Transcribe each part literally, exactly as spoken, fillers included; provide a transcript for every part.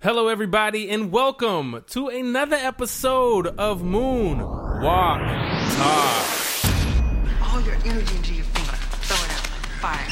Hello, everybody, and welcome to another episode of Moon Walk Talk. All your energy into your finger. Throw it out. Fire.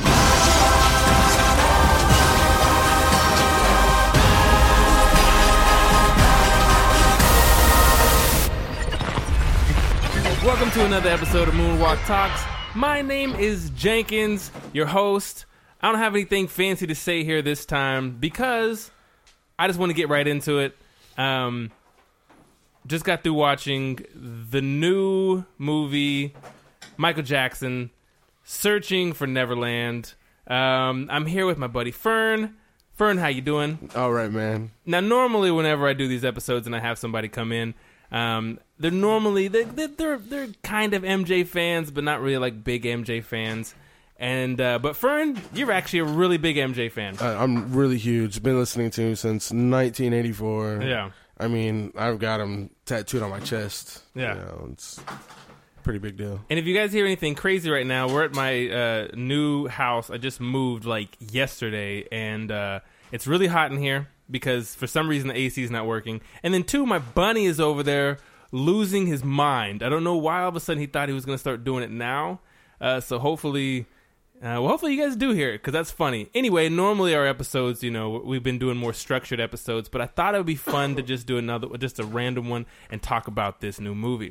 Welcome to another episode of Moonwalk Talks. My name is Jenkins, your host. I don't have anything fancy to say here this time because I just want to get right into it. Um, just got through watching the new movie, Michael Jackson, Searching for Neverland. Um, I'm here with my buddy Fern. Fern, how you doing? All right, man. Now, normally whenever I do these episodes and I have somebody come in, um, they're normally, they're, they're, they're kind of M J fans, but not really like big M J fans. And uh, but Fern, you're actually a really big M J fan. Uh, I'm really huge. Been listening to him since nineteen eighty-four. Yeah. I mean, I've got him tattooed on my chest. Yeah. You know, it's a pretty big deal. And if you guys hear anything crazy right now, we're at my uh, new house. I just moved like yesterday, and uh, it's really hot in here because for some reason the A C is not working. And then two, my bunny is over there losing his mind. I don't know why all of a sudden he thought he was going to start doing it now. Uh, so hopefully... Uh, well, hopefully you guys do hear it, because that's funny. Anyway, normally our episodes, you know, we've been doing more structured episodes, but I thought it would be fun to just do another, just a random one, and talk about this new movie.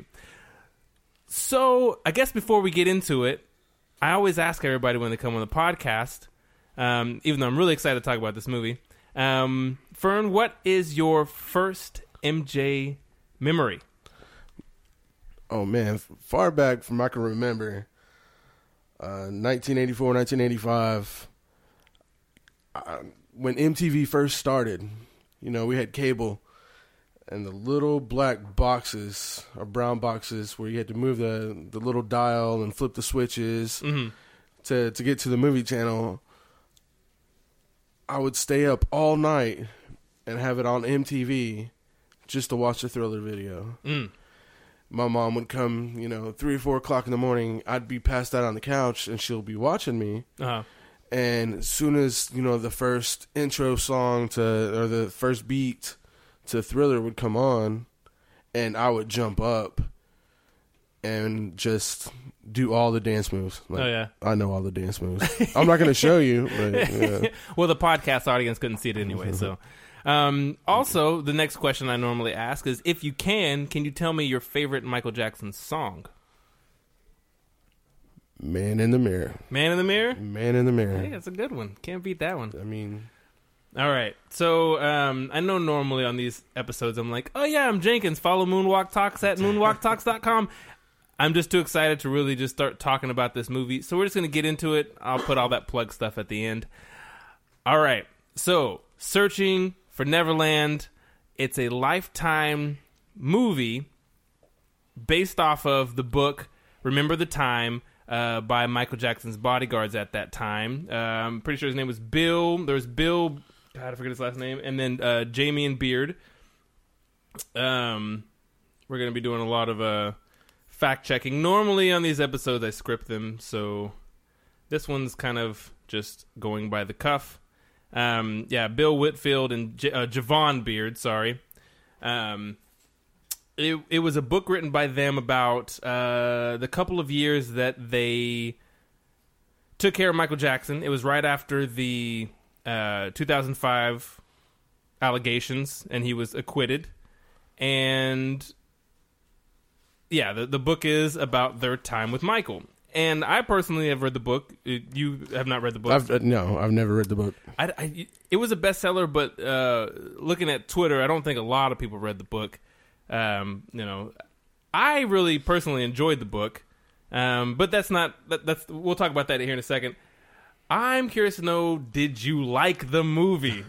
So, I guess before we get into it, I always ask everybody when they come on the podcast, um, even though I'm really excited to talk about this movie, um, Fern, what is your first M J memory? Oh, man. Far back from I can remember... Uh, nineteen eighty-four, nineteen eighty-five, uh, when M T V first started, you know, we had cable and the little black boxes or brown boxes where you had to move the, the little dial and flip the switches mm-hmm. to, to get to the movie channel. I would stay up all night and have it on M T V just to watch the Thriller video. Mm. My mom would come, you know, three or four o'clock in the morning. I'd be passed out on the couch, and she'll be watching me. Uh-huh. And as soon as, you know, the first intro song to, or the first beat to Thriller would come on, and I would jump up and just do all the dance moves. Like, oh, yeah. I know all the dance moves. I'm not going to show you. But, yeah. Well, the podcast audience couldn't see it anyway, so... Um, also, the next question I normally ask is, if you can, can you tell me your favorite Michael Jackson song? Man in the Mirror. Man in the Mirror? Man in the Mirror. Hey, that's a good one. Can't beat that one. I mean... All right. So, um, I know normally on these episodes I'm like, oh yeah, I'm Jenkins. Follow Moonwalk Talks at moonwalk talks dot com. I'm just too excited to really just start talking about this movie. So we're just going to get into it. I'll put all that plug stuff at the end. All right. So, Searching for Neverland. It's a Lifetime movie based off of the book Remember the Time uh, by Michael Jackson's bodyguards at that time. Uh, I'm pretty sure his name was Bill. There's Bill, God, I forget his last name, and then uh, Jamie and Beard. Um, we're going to be doing a lot of uh, fact-checking. Normally on these episodes I script them, so this one's kind of just going by the cuff. Um, yeah, Bill Whitfield and J- uh, Javon Beard, sorry. Um, it it was a book written by them about uh, the couple of years that they took care of Michael Jackson. It was right after the uh, two thousand five allegations, and he was acquitted. And yeah, the the book is about their time with Michael. And I personally have read the book. You have not read the book? I've, uh, no, I've never read the book. I, I, it was a bestseller, but uh, looking at Twitter, I don't think a lot of people read the book. Um, you know, I really personally enjoyed the book, um, but that's not. That, that's we'll talk about that here in a second. I'm curious to know: did you like the movie?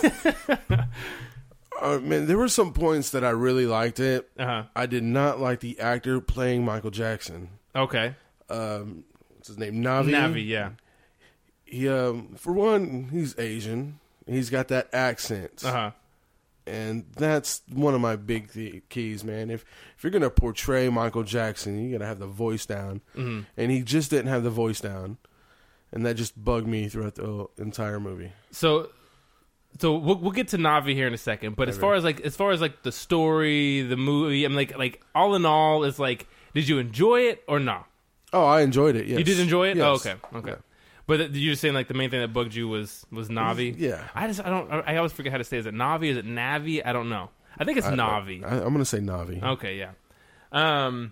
uh, man, there were some points that I really liked it. Uh-huh. I did not like the actor playing Michael Jackson. Okay. Um, what's his name? Navi. Navi, yeah. He, um, for one, he's Asian. He's got that accent. Uh-huh. And that's one of my big th- keys, man. If if you're gonna portray Michael Jackson, you gotta have the voice down. Mm-hmm. And he just didn't have the voice down, and that just bugged me throughout the entire movie. So, so we'll we'll get to Na'vi here in a second. But as far as like as far as like the story, the movie, I'm like like all in all, is like, did you enjoy it or not? Oh, I enjoyed it. Yes. You did enjoy it. Yes. Oh, okay, okay. Yeah. But you're just saying like the main thing that bugged you was was Na'vi. Yeah. I just I don't I always forget how to say. Is it Na'vi? Is it Navi? I don't know. I think it's I, Na'vi. I, I'm gonna say Na'vi. Okay, yeah. Um,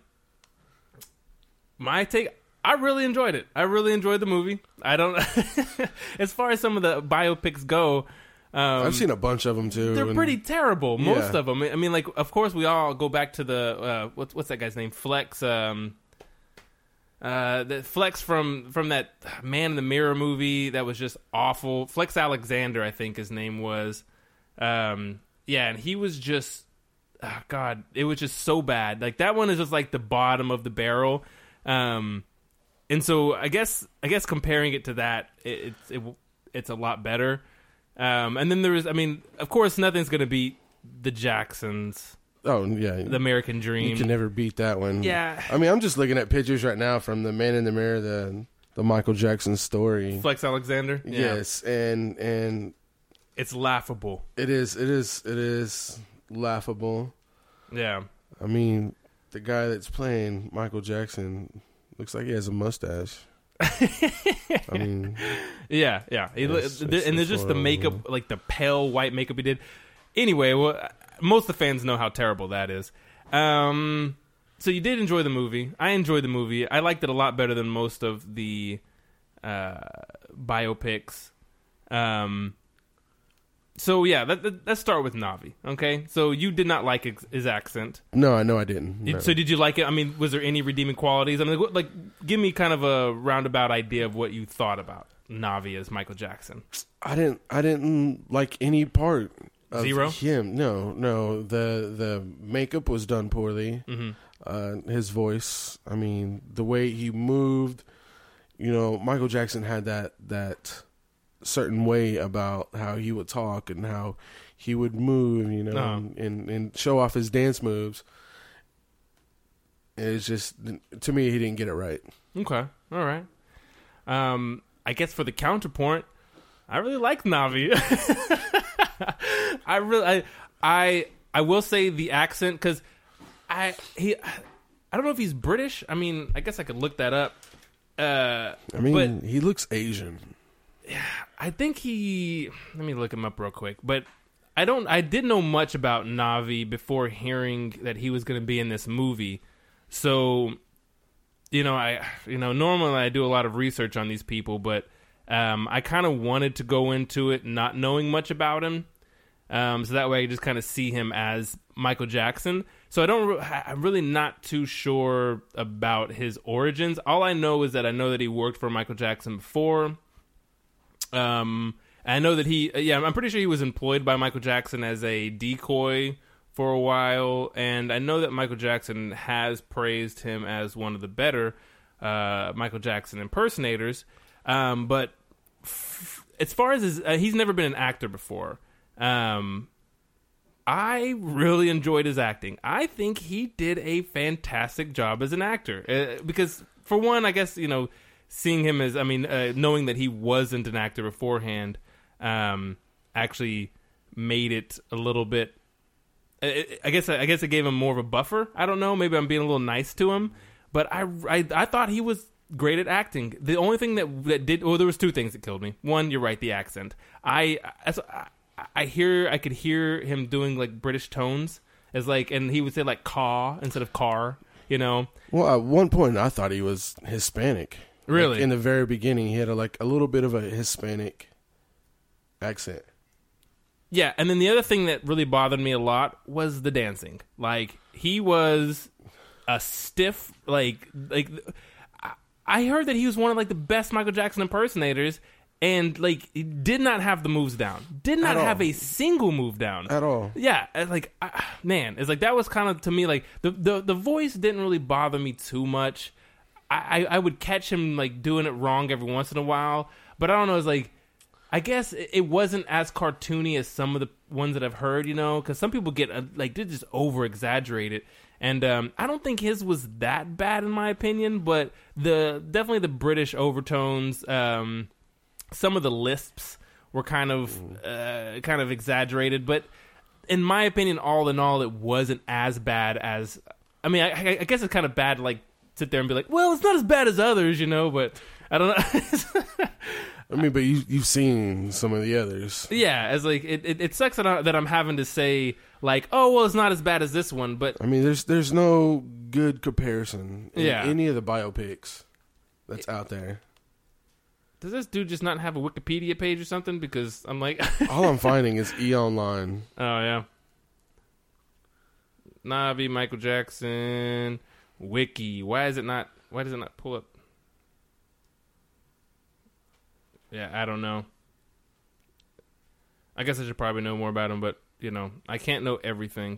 my take. I really enjoyed it. I really enjoyed the movie. I don't. As far as some of the biopics go, um, I've seen a bunch of them too. they're and- pretty terrible. Most Yeah. of them. I mean, like, of course, we all go back to the uh, what's what's that guy's name? Flex. Um, uh, the Flex from from that Man in the Mirror movie that was just awful. Flex Alexander, I think his name was. Um, yeah, and he was just. Oh, God, it was just so bad. Like that one is just like the bottom of the barrel. Um, and so I guess I guess comparing it to that, it, it's it, it's a lot better. Um, and then there is, I mean, of course, nothing's gonna beat the Jacksons, Oh yeah, the American you Dream. can never beat that one. Yeah. I mean, I'm just looking at pictures right now from the Man in the Mirror, the the Michael Jackson story. Flex Alexander. Yeah. Yes, and and It's laughable. it is it is it is laughable. Yeah. I mean, the guy that's playing Michael Jackson looks like he has a mustache. I mean, Yeah, yeah. He, It's- and it's- there's it's just the horrible. makeup, like the pale white makeup he did. Anyway, well, most of the fans know how terrible that is. Um, so you did enjoy the movie. I enjoyed the movie. I liked it a lot better than most of the uh, biopics. Um, so yeah, let, let, let's start with Na'vi. Okay, so you did not like his, his accent. no, I know I didn't. No. So did you like it? I mean, was there any redeeming qualities? I mean, like, like, give me kind of a roundabout idea of what you thought about Na'vi as Michael Jackson. I didn't. I didn't like any part of Zero? him. No, no. The the makeup was done poorly. Mm-hmm. Uh, his voice. I mean, the way he moved. You know, Michael Jackson had that that certain way about how he would talk and how he would move. You know, Uh-huh. and, and and show off his dance moves. It's just, to me, he didn't get it right. Okay, all right. Um, I guess for the counterpoint, I really like Na'vi. I really, I, I, I will say the accent because I he, I don't know if he's British. I mean, I guess I could look that up. Uh, I mean, but he looks Asian. I think he. Let me look him up real quick. But I don't. I didn't know much about Na'vi before hearing that he was going to be in this movie. So, you know, I you know normally I do a lot of research on these people, but um, I kind of wanted to go into it not knowing much about him, um, so that way I just kind of see him as Michael Jackson. So I don't. Re- I'm really not too sure about his origins. All I know is that I know that he worked for Michael Jackson before. Um, I know that he. Yeah, I'm pretty sure he was employed by Michael Jackson as a decoy for a while, and I know that Michael Jackson has praised him as one of the better uh, Michael Jackson impersonators. Um, but f- as far as his, uh, he's never been an actor before. Um, I really enjoyed his acting. I think he did a fantastic job as an actor. Uh, because, for one, I guess, you know, seeing him as, I mean, uh, knowing that he wasn't an actor beforehand um, actually made it a little bit, I guess I guess it gave him more of a buffer. I don't know. Maybe I'm being a little nice to him. But I, I, I thought he was great at acting. The only thing that, that did... Well, there was two things that killed me. One, you're right, the accent. I... As, I I hear, I could hear him doing like British tones as like, and he would say like "caw" instead of "car," you know. Well, at one point, I thought he was Hispanic. Really? Like, in the very beginning, he had a, like a little bit of a Hispanic accent. Yeah, and then the other thing that really bothered me a lot was the dancing. Like he was a stiff, like like. I heard that he was one of like the best Michael Jackson impersonators. And, like, he did not have the moves down. Did not have a single move down. At all. Yeah, it's like, uh, man, it's like, that was kind of, to me, like, the, the, the voice didn't really bother me too much. I, I, I would catch him, like, doing it wrong every once in a while. But I don't know, it's like, I guess it, it wasn't as cartoony as some of the ones that I've heard, you know? Because some people get, uh, like, they just over-exaggerate it. And um, I don't think his was that bad, in my opinion. But the definitely the British overtones... Um, some of the lisps were kind of uh, kind of exaggerated, but in my opinion, all in all, it wasn't as bad as. I mean, I, I guess it's kind of bad to like sit there and be like, well, it's not as bad as others, you know. But I don't know. I mean, but you you've seen some of the others. Yeah, it's like it. It, it sucks that, I, that I'm having to say like, oh, well, it's not as bad as this one. But I mean, there's there's no good comparison in Yeah. any of the biopics that's out there. Does this dude just not have a Wikipedia page or something? Because I'm like, All I'm finding is E! Online. oh yeah, Navi, Michael Jackson, Wiki. Why is it not? Why does it not pull up? Yeah, I don't know. I guess I should probably know more about him, but you know, I can't know everything.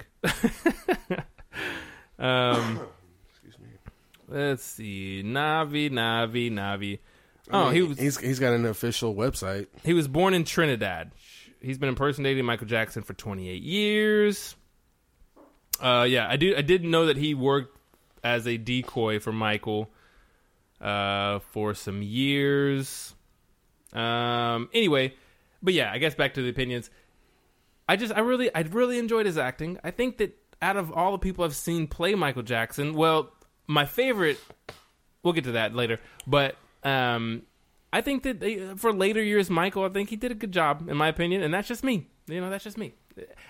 um, Excuse me. let's see, Navi, Navi, Navi. Oh, I mean, he was he's he's got an official website. he was born in Trinidad. He's been impersonating Michael Jackson for twenty-eight years. Uh, yeah, I do. I did know that he worked as a decoy for Michael uh, for some years. Um. Anyway, but yeah, I guess back to the opinions. I just, I really, I really enjoyed his acting. I think that out of all the people I've seen play Michael Jackson, well, my favorite. We'll get to that later, but um, I think that they, for later years, Michael, I think he did a good job, in my opinion, and that's just me. You know, that's just me.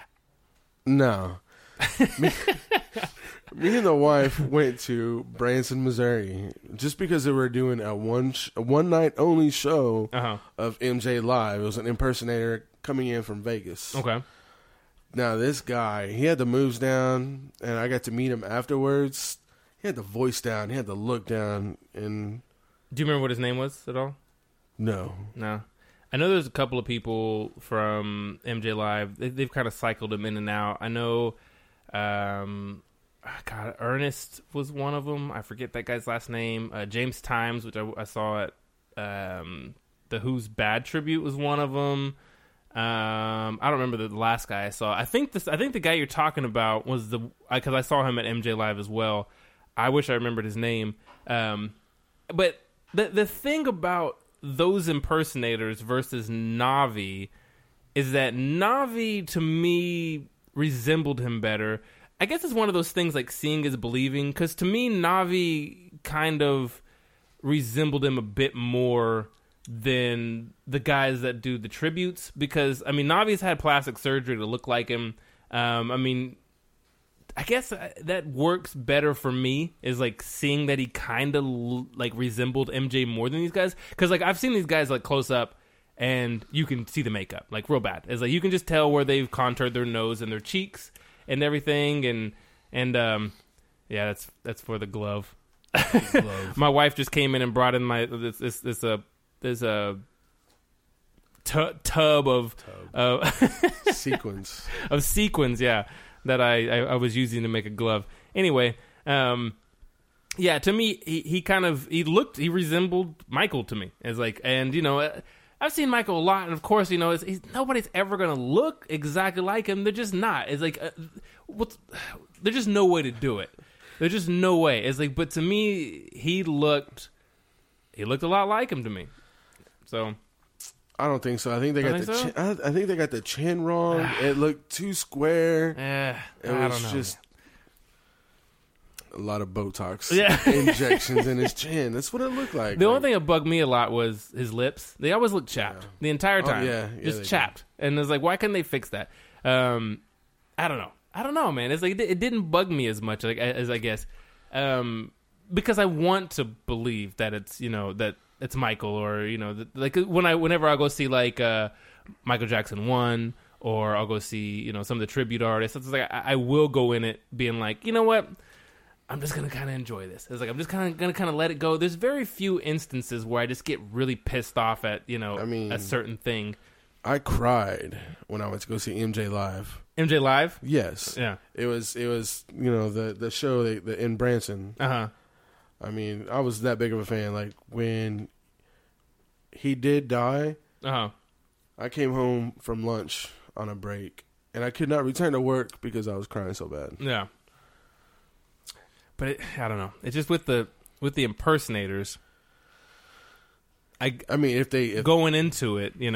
No. me, me and the wife went to Branson, Missouri, just because they were doing a one sh- a one night only show Uh-huh. of M J Live. It was an impersonator coming in from Vegas. Okay. Now this guy, he had the moves down, and I got to meet him afterwards. He had the voice down, he had the look down, and Do you remember what his name was at all? no. No. I know there's a couple of people from M J Live. They, they've kind of cycled him in and out. I know, um, God, Ernest was one of them. I forget that guy's last name. Uh, James Times, which I, I saw at um, the Who's Bad tribute, was one of them. Um, I don't remember the last guy I saw. I think this. I think the guy you're talking about was the because I, I saw him at M J Live as well. I wish I remembered his name. Um, but the the thing about those impersonators versus Navi is that Navi to me resembled him better. I guess it's one of those things like seeing is believing, because to me Navi kind of resembled him a bit more than the guys that do the tributes, because I mean Navi's had plastic surgery to look like him. um, I mean I guess that works better for me, is like seeing that he kind of l- like resembled M J more than these guys. Because like I've seen these guys like close up, and you can see the makeup like real bad. It's like you can just tell where they've contoured their nose and their cheeks and everything. And and um, yeah, that's that's for the glove. Glove. My wife just came in and brought in my this this this a there's a tu- tub of Tub. uh, Sequence. of sequins, yeah, that I, I, I was using to make a glove. Anyway, um, yeah, to me, he, he kind of, he looked, he resembled Michael to me. As like, and, you know, uh, I've seen Michael a lot, and of course, you know, it's, he's, nobody's ever going to look exactly like him. They're just not. It's like, uh, what's, there's just no way to do it. There's just no way. It's like, but to me, he looked, he looked a lot like him to me. So... I don't think so. I think they I got think the so? chin, I, I think they got the chin wrong. It looked too square. Eh, It I was don't know. just a lot of Botox Yeah. injections in his chin. That's what it looked like. The Like, only thing that bugged me a lot was his lips. They always looked chapped Yeah. the entire Oh, time. yeah. Yeah, just they chapped. And it's like, why couldn't they fix that? Um, I don't know. I don't know, man. It's like it, it didn't bug me as much, like as I guess, um, because I want to believe that it's you know that it's Michael, or you know that, like when I whenever I go see like uh, Michael Jackson one, or I'll go see you know some of the tribute artists. It's like I, I will go in it being like, you know what. I'm just gonna kind of enjoy this. It's like I'm just kind of gonna kind of let it go. There's very few instances where I just get really pissed off at you know I mean- a certain thing. I cried when I went to go see M J Live. M J Live, Yes, yeah, it was it was you know the the show that, the, in Branson. uh huh, I mean, I was that big of a fan. Like when he did die, uh huh. I came home from lunch on a break, and I could not return to work because I was crying so bad. Yeah, but it, I don't know. It's just with the with the impersonators. I I mean, if they if, going into it, you know,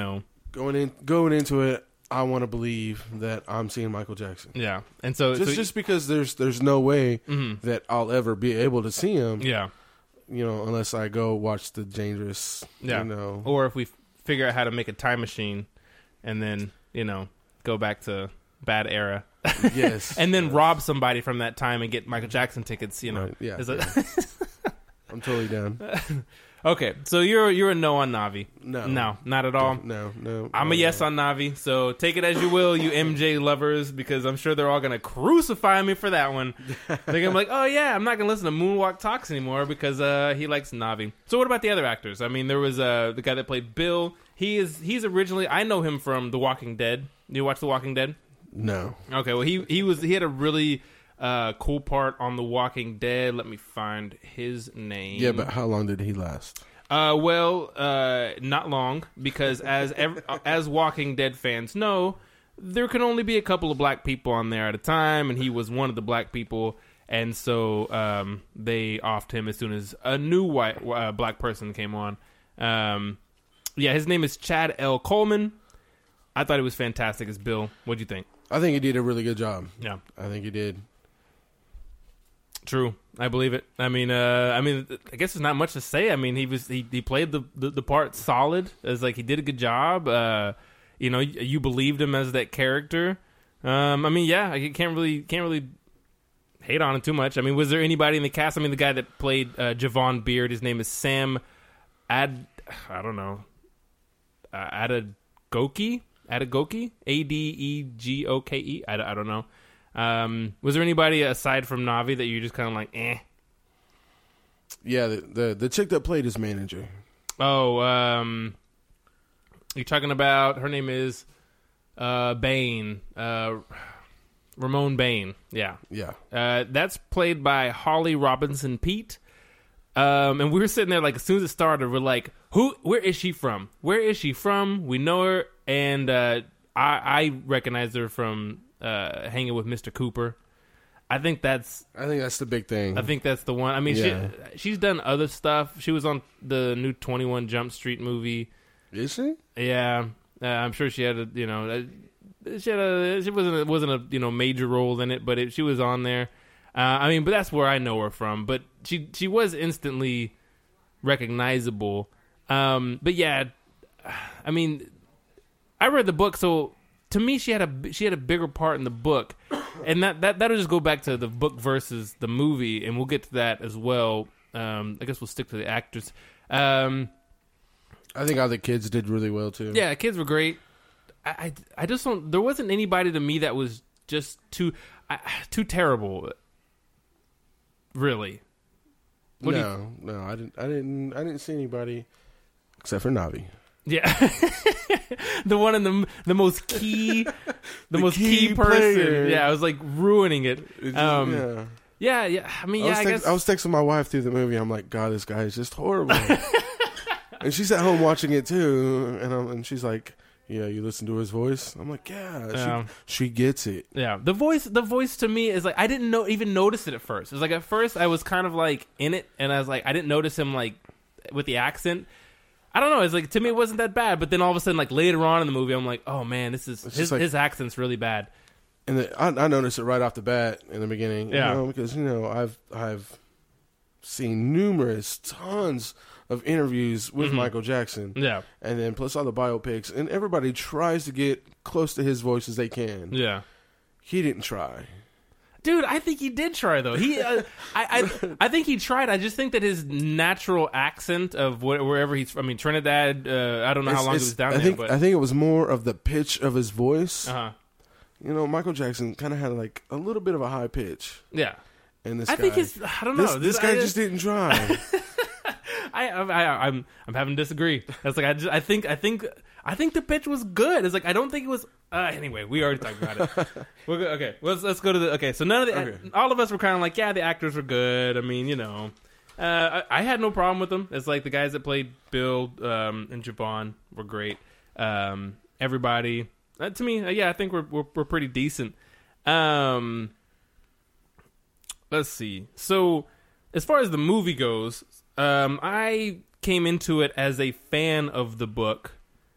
going in going into it, I want to believe that I'm seeing Michael Jackson. Yeah, and so just so, just because there's there's no way mm-hmm. that I'll ever be able to see him. Yeah, you know, unless I go watch the Dangerous. Yeah, you know, or if we f- figure out how to make a time machine, and then you know go back to bad era. Yes, and then yes. rob somebody from that time and get Michael Jackson tickets. You know, right. yeah, Is yeah. it- I'm totally down. Okay, so you're you're a no on Navi. No, No, not at all. No, no. I'm no, a yes no. on Navi, so take it as you will, you M J lovers, because I'm sure they're all going to crucify me for that one. They're going to be like, oh yeah, I'm not going to listen to Moonwalk Talks anymore because uh, he likes Navi. So what about the other actors? I mean, there was uh, the guy that played Bill. He is he's originally, I know him from The Walking Dead. You watch The Walking Dead? No. Okay, well, he, he was he had a really uh, cool part on The Walking Dead. Let me find his name. Yeah, but how long did he last? Uh, well, uh, not long, because as ev- as Walking Dead fans know, there can only be a couple of black people on there at a time, and he was one of the black people, and so um, they offed him as soon as a new white uh, black person came on. Um, yeah, his name is Chad L. Coleman. I thought he was fantastic as Bill. What'd you think? I think he did a really good job. Yeah, I think he did. true. I believe it. I mean, uh, I mean, I guess there's not much to say. I mean, he was he, he played the, the the part solid. It's like he did a good job. Uh, you know, you, you believed him as that character. Um, I mean, yeah, I can't really can't really hate on him too much. I mean, was there anybody in the cast? I mean, the guy that played uh, Javon Beard, his name is Sam Ad. I don't know. Uh, Adegoke, Adegoke, A D E G O K E. I, I don't know. Um, was there anybody aside from Navi that you just kind of like, eh? Yeah, the, the the chick that played his manager. Oh, um, you're talking about, her name is uh, Bain, uh, Ramon Bain. Yeah, Yeah. uh, that's played by Holly Robinson Pete. Um, and we were sitting there like as soon as it started, we're like, who? Where is she from? Where is she from? We know her, and uh, I, I recognize her from uh, hanging with Mister Cooper. I think that's. I think that's the big thing. I think that's the one. I mean, Yeah. she she's done other stuff. She was on the new twenty-one Jump Street movie. Is she? Yeah, uh, I'm sure she had a you know uh, she had a she wasn't a, wasn't a you know major role in it, but it, she was on there. Uh, I mean, but that's where I know her from. But she she was instantly recognizable. Um, but yeah, I mean, I read the book, so to me, she had a she had a bigger part in the book, and that that that'll just go back to the book versus the movie, and we'll get to that as well. Um, I guess we'll stick to the actors. Um, I think all the kids did really well too. yeah, kids were great. I, I, I just don't. There wasn't anybody to me that was just too uh, too terrible. Really. What do you- no, no, I didn't. I didn't. I didn't see anybody except for Navi. Yeah, the one in the the most key, the, The most key key, person. player. Yeah, I was like ruining it. It just- Um, yeah. yeah, yeah. I mean, I yeah, was, I, text, guess. I was texting my wife through the movie. I'm like, God, this guy is just horrible. And she's at home watching it too, and I'm, and she's like, yeah, you listen to his voice. I'm like, yeah, Yeah. she, she gets it. Yeah, the voice, the voice to me is like I didn't know even notice it at first. It was like at first I was kind of like in it, and I was like I didn't notice him like with the accent. I don't know. It's like to me it wasn't that bad, but then all of a sudden like later on in the movie I'm like, oh man, this is It's his, just like- his accent's really bad. And the, I, I noticed it right off the bat in the beginning. You Yeah. know, because you know I've I've seen numerous tons of interviews with Mhm. Michael Jackson, Yeah, and then plus all the biopics, and everybody tries to get close to his voice as they can. yeah. He didn't try. Dude, I think he did try though. He, uh, I, I, I think he tried. I just think that his natural accent of wh- wherever he's from, I mean Trinidad. Uh, I don't know how It's- long he it's- was down I there, think but I think it was more of the pitch of his voice. uh huh, You know, Michael Jackson kind of had like a little bit of a high pitch, yeah. and this I guy, think his. I don't know. this, this guy I, just didn't try. I, I, I, I'm, I'm having to disagree. That's like I, just, I think, I think, I think the pitch was good. It's like I don't think it was. Uh, anyway, we already talked about it. We're go, okay. Let's let's go to the. Okay, so none of the, Okay. all of us were kind of like, yeah, the actors were good. I mean, you know, uh, I, I had no problem with them. It's like the guys that played Bill um, and Javon were great. Um, everybody, uh, to me, uh, yeah, I think we're we're, we're pretty decent. Um, let's see. So, as far as the movie goes, um, I came into it as a fan of the book.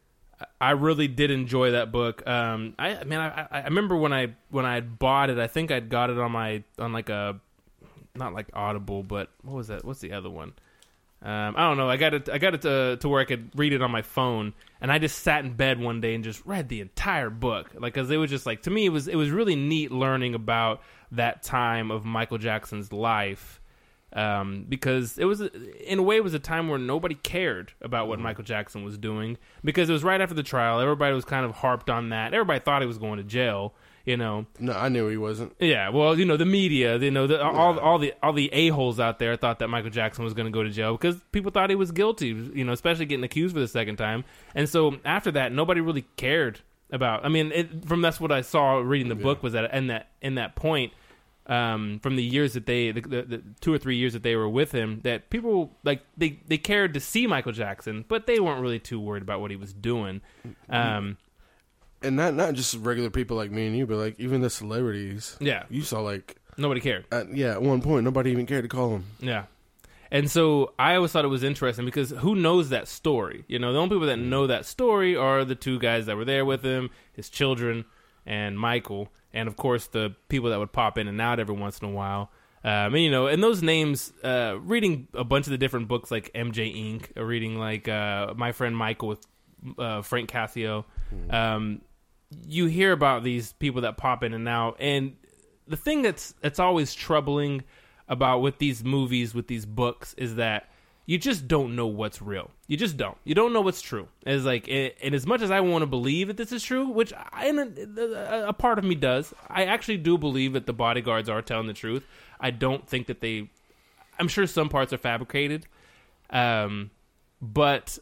I really did enjoy that book. Um, I man, I, I remember when I when I bought it. I think I'd got it on my on like a not like Audible, but what was that? What's the other one? Um, I don't know. I got it. I got it to to where I could read it on my phone, and I just sat in bed one day and just read the entire book. Like, cause it was just like, to me, it was it was really neat learning about that time of Michael Jackson's life, um, because it was in a way it was a time where nobody cared about what Michael Jackson was doing, because it was right after the trial. Everybody was kind of harped on that. Everybody thought he was going to jail. You know, no, I knew he wasn't. Yeah, well, you know, the media, you know, the, all all the all the a-holes out there thought that Michael Jackson was going to go to jail because people thought he was guilty. You know, especially getting accused for the second time. And so after that, nobody really cared about. I mean, it, from that's what I saw reading the yeah. book was that in that in that point, um, from the years that they, the, the, the two or three years that they were with him, that people like they they cared to see Michael Jackson, but they weren't really too worried about what he was doing. Um, And not not just regular people like me and you, but like even the celebrities. Yeah. You saw like... Nobody cared. At, yeah, at one point, nobody even cared to call him. Yeah. And so I always thought it was interesting because who knows that story? You know, the only people that know that story are the two guys that were there with him, his children, and Michael. And, of course, the people that would pop in and out every once in a while. Um, and, you know, and those names, uh, reading a bunch of the different books like M J Incorporated, or reading like uh, My Friend Michael with uh, Frank Cassio, um, you hear about these people that pop in and out, and the thing that's that's always troubling about with these movies, with these books, is that you just don't know what's real. You just don't. You don't know what's true. It's like, and as much as I want to believe that this is true, which I, a part of me does, I actually do believe that the bodyguards are telling the truth. I don't think that they. I'm sure some parts are fabricated, um, but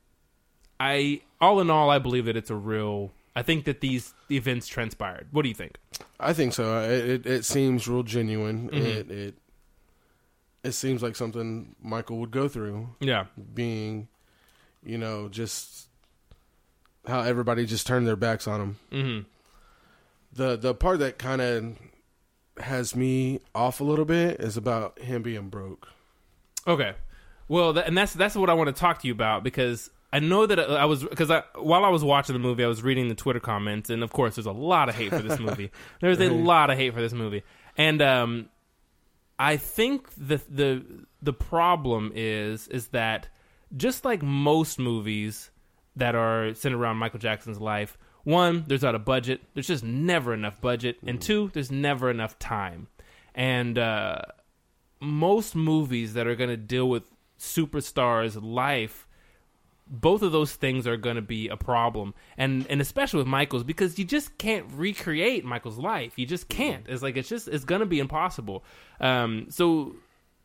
I, all in all, I believe that it's a real. I think that these events transpired. What do you think? I think so. It it, it seems real genuine. Mm-hmm. It it it seems like something Michael would go through. Yeah, being, you know, just how everybody just turned their backs on him. Mm-hmm. The the part that kind of has me off a little bit is about him being broke. Okay, well, that, and that's that's what I want to talk to you about, because I know that I was, because I, while I was watching the movie, I was reading the Twitter comments, and of course, there's a lot of hate for this movie. There's a lot of hate for this movie, and um, I think the the the problem is is that just like most movies that are centered around Michael Jackson's life, one, there's not a budget. There's just never enough budget, and two, there's never enough time. And uh, most movies that are going to deal with superstars' life, both of those things are going to be a problem, and and especially with Michael's, because you just can't recreate Michael's life. You just can't. It's like it's just it's going to be impossible. Um, so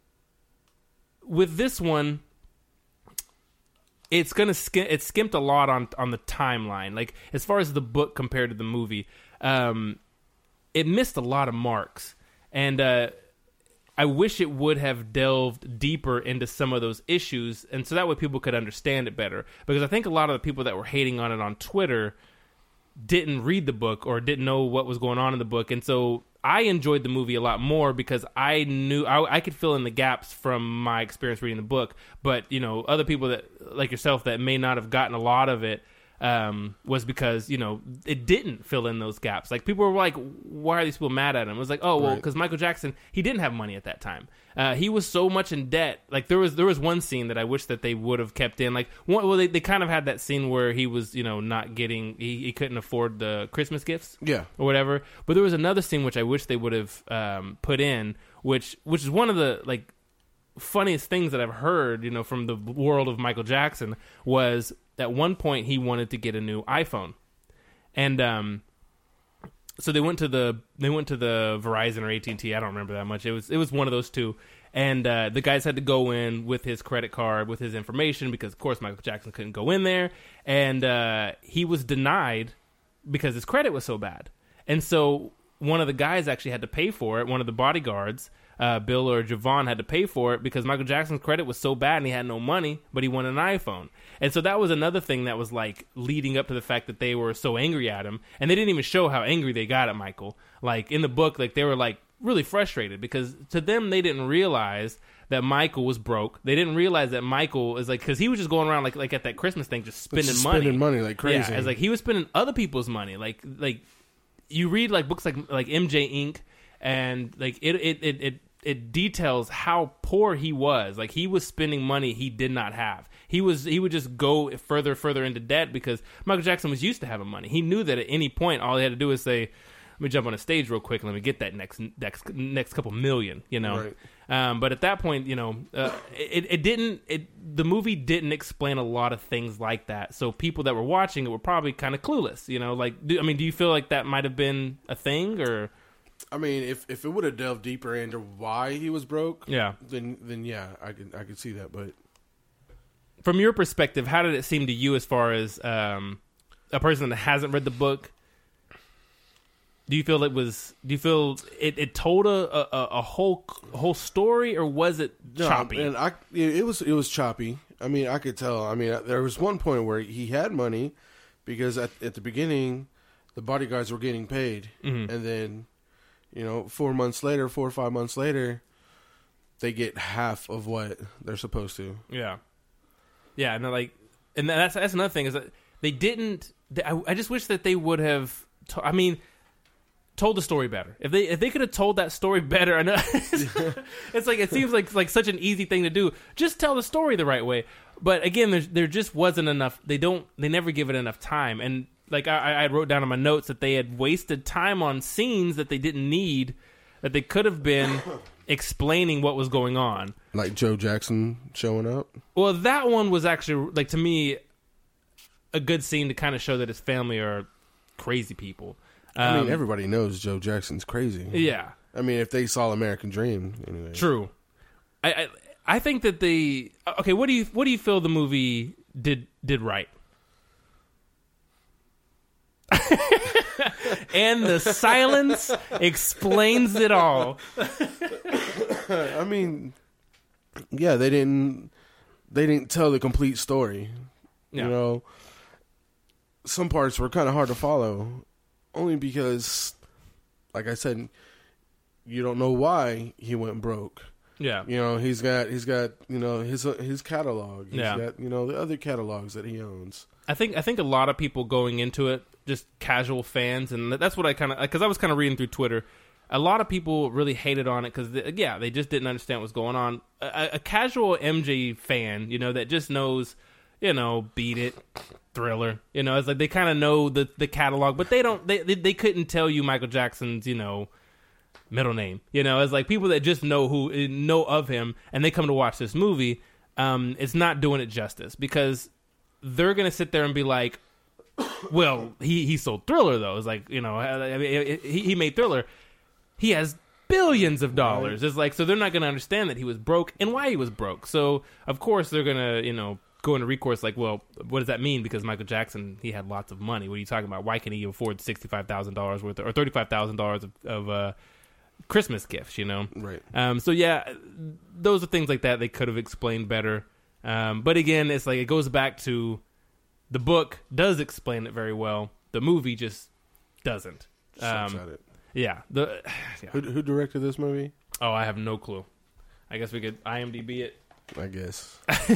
with this one, it's gonna skim, it skimped a lot on on the timeline. Like as far as the book compared to the movie, um, it missed a lot of marks, and uh, I wish it would have delved deeper into some of those issues, and so that way people could understand it better. Because I think a lot of the people that were hating on it on Twitter didn't read the book or didn't know what was going on in the book, and so I enjoyed the movie a lot more because I knew I, I could fill in the gaps from my experience reading the book. But you know, other people that like yourself that may not have gotten a lot of it um, was because, you know, it didn't fill in those gaps. Like people were like, "Why are these people mad at him?" It was like, "Oh, well, because right. Michael Jackson, he didn't have money at that time. Uh, he was so much in debt. Like there was there was one scene that I wish that they would have kept in. Like, one, well, they they kind of had that scene where he was, you know, not getting he, he couldn't afford the Christmas gifts, yeah, or whatever. But there was another scene which I wish they would have um, put in, which which is one of the like funniest things that I've heard, you know, from the world of Michael Jackson, was at one point he wanted to get a new iPhone, and um, so they went to the they went to the Verizon or A T and T. I don't remember that much. It was it was one of those two, and uh, the guys had to go in with his credit card with his information because, of course, Michael Jackson couldn't go in there, and uh, he was denied because his credit was so bad, and so one of the guys actually had to pay for it. One of the bodyguards, uh, Bill or Javon, had to pay for it because Michael Jackson's credit was so bad and he had no money, but he wanted an iPhone. And so that was another thing that was like leading up to the fact that they were so angry at him. And they didn't even show how angry they got at Michael. Like in the book, like they were like really frustrated because to them, they didn't realize that Michael was broke. They didn't realize that Michael is like, because he was just going around like like at that Christmas thing, just spending just money, spending money like crazy. Yeah, it's like he was spending other people's money. Like like you read like books like like M J Incorporated, and like it it it. it it details how poor he was. Like he was spending money he did not have. He was he would just go further further into debt because Michael Jackson was used to having money. He knew that at any point all he had to do is say, "Let me jump on a stage real quick and let me get that next next next couple million." You know. Right. Um, but at that point, you know, uh, it it didn't it the movie didn't explain a lot of things like that. So people that were watching it were probably kind of clueless. You know, like do, I mean, do you feel like that might have been a thing or? I mean, if if it would have delved deeper into why he was broke, yeah, then then yeah, I could I could see that. But from your perspective, how did it seem to you as far as um, a person that hasn't read the book? Do you feel it was? Do you feel it, it told a, a a whole a whole story, or was it choppy? No, and I it was it was choppy. I mean, I could tell. I mean, there was one point where he had money because at at the beginning, the bodyguards were getting paid, mm-hmm. and then. You know, four months later, four or five months later, they get half of what they're supposed to. Yeah, yeah, and they're like, and that's that's another thing is that they didn't. They, I, I just wish that they would have. To, I mean, told the story better. If they if they could have told that story better, I know it's, it's like it seems like like such an easy thing to do. Just tell the story the right way. But again, there there just wasn't enough. They don't. They never give it enough time and. Like, I, I wrote down in my notes that they had wasted time on scenes that they didn't need, that they could have been explaining what was going on. Like Joe Jackson showing up? Well, that one was actually, like, to me, a good scene to kind of show that his family are crazy people. Um, I mean, everybody knows Joe Jackson's crazy. Yeah. I mean, if they saw American Dream, anyway. True. I, I I think that they... Okay, what do you what do you feel the movie did did right? And the silence explains it all. I mean, yeah, they didn't they didn't tell the complete story. Yeah. You know, some parts were kind of hard to follow, only because, like I said, you don't know why he went broke. Yeah. You know, he's got he's got you know his his catalog. He's yeah. got you know the other catalogs that he owns. I think I think a lot of people going into it, just casual fans, and that's what I kind of because I was kind of reading through Twitter. A lot of people really hated on it because yeah, they just didn't understand what's going on. A, a casual M J fan, you know, that just knows, you know, Beat It, Thriller, you know, it's like they kind of know the the catalog, but they don't. They, they they couldn't tell you Michael Jackson's, you know, middle name. You know, it's like people that just know who know of him, and they come to watch this movie. Um, it's not doing it justice because. They're gonna sit there and be like, "Well, he, he sold Thriller though." It's like you know, I mean, he he made Thriller. He has billions of dollars. It's like so they're not gonna understand that he was broke and why he was broke. So of course they're gonna you know go into recourse like, well, what does that mean? Because Michael Jackson he had lots of money. What are you talking about? Why can he afford sixty five thousand dollars worth of, or thirty five thousand dollars of, of uh, Christmas gifts? You know, right? Um, so yeah, those are things like that they could have explained better. Um, but again, it's like it goes back to the book does explain it very well. The movie just doesn't. Sucks Um, at it. yeah. The yeah. Who, who directed this movie? Oh, I have no clue. I guess we could IMDb it. I guess.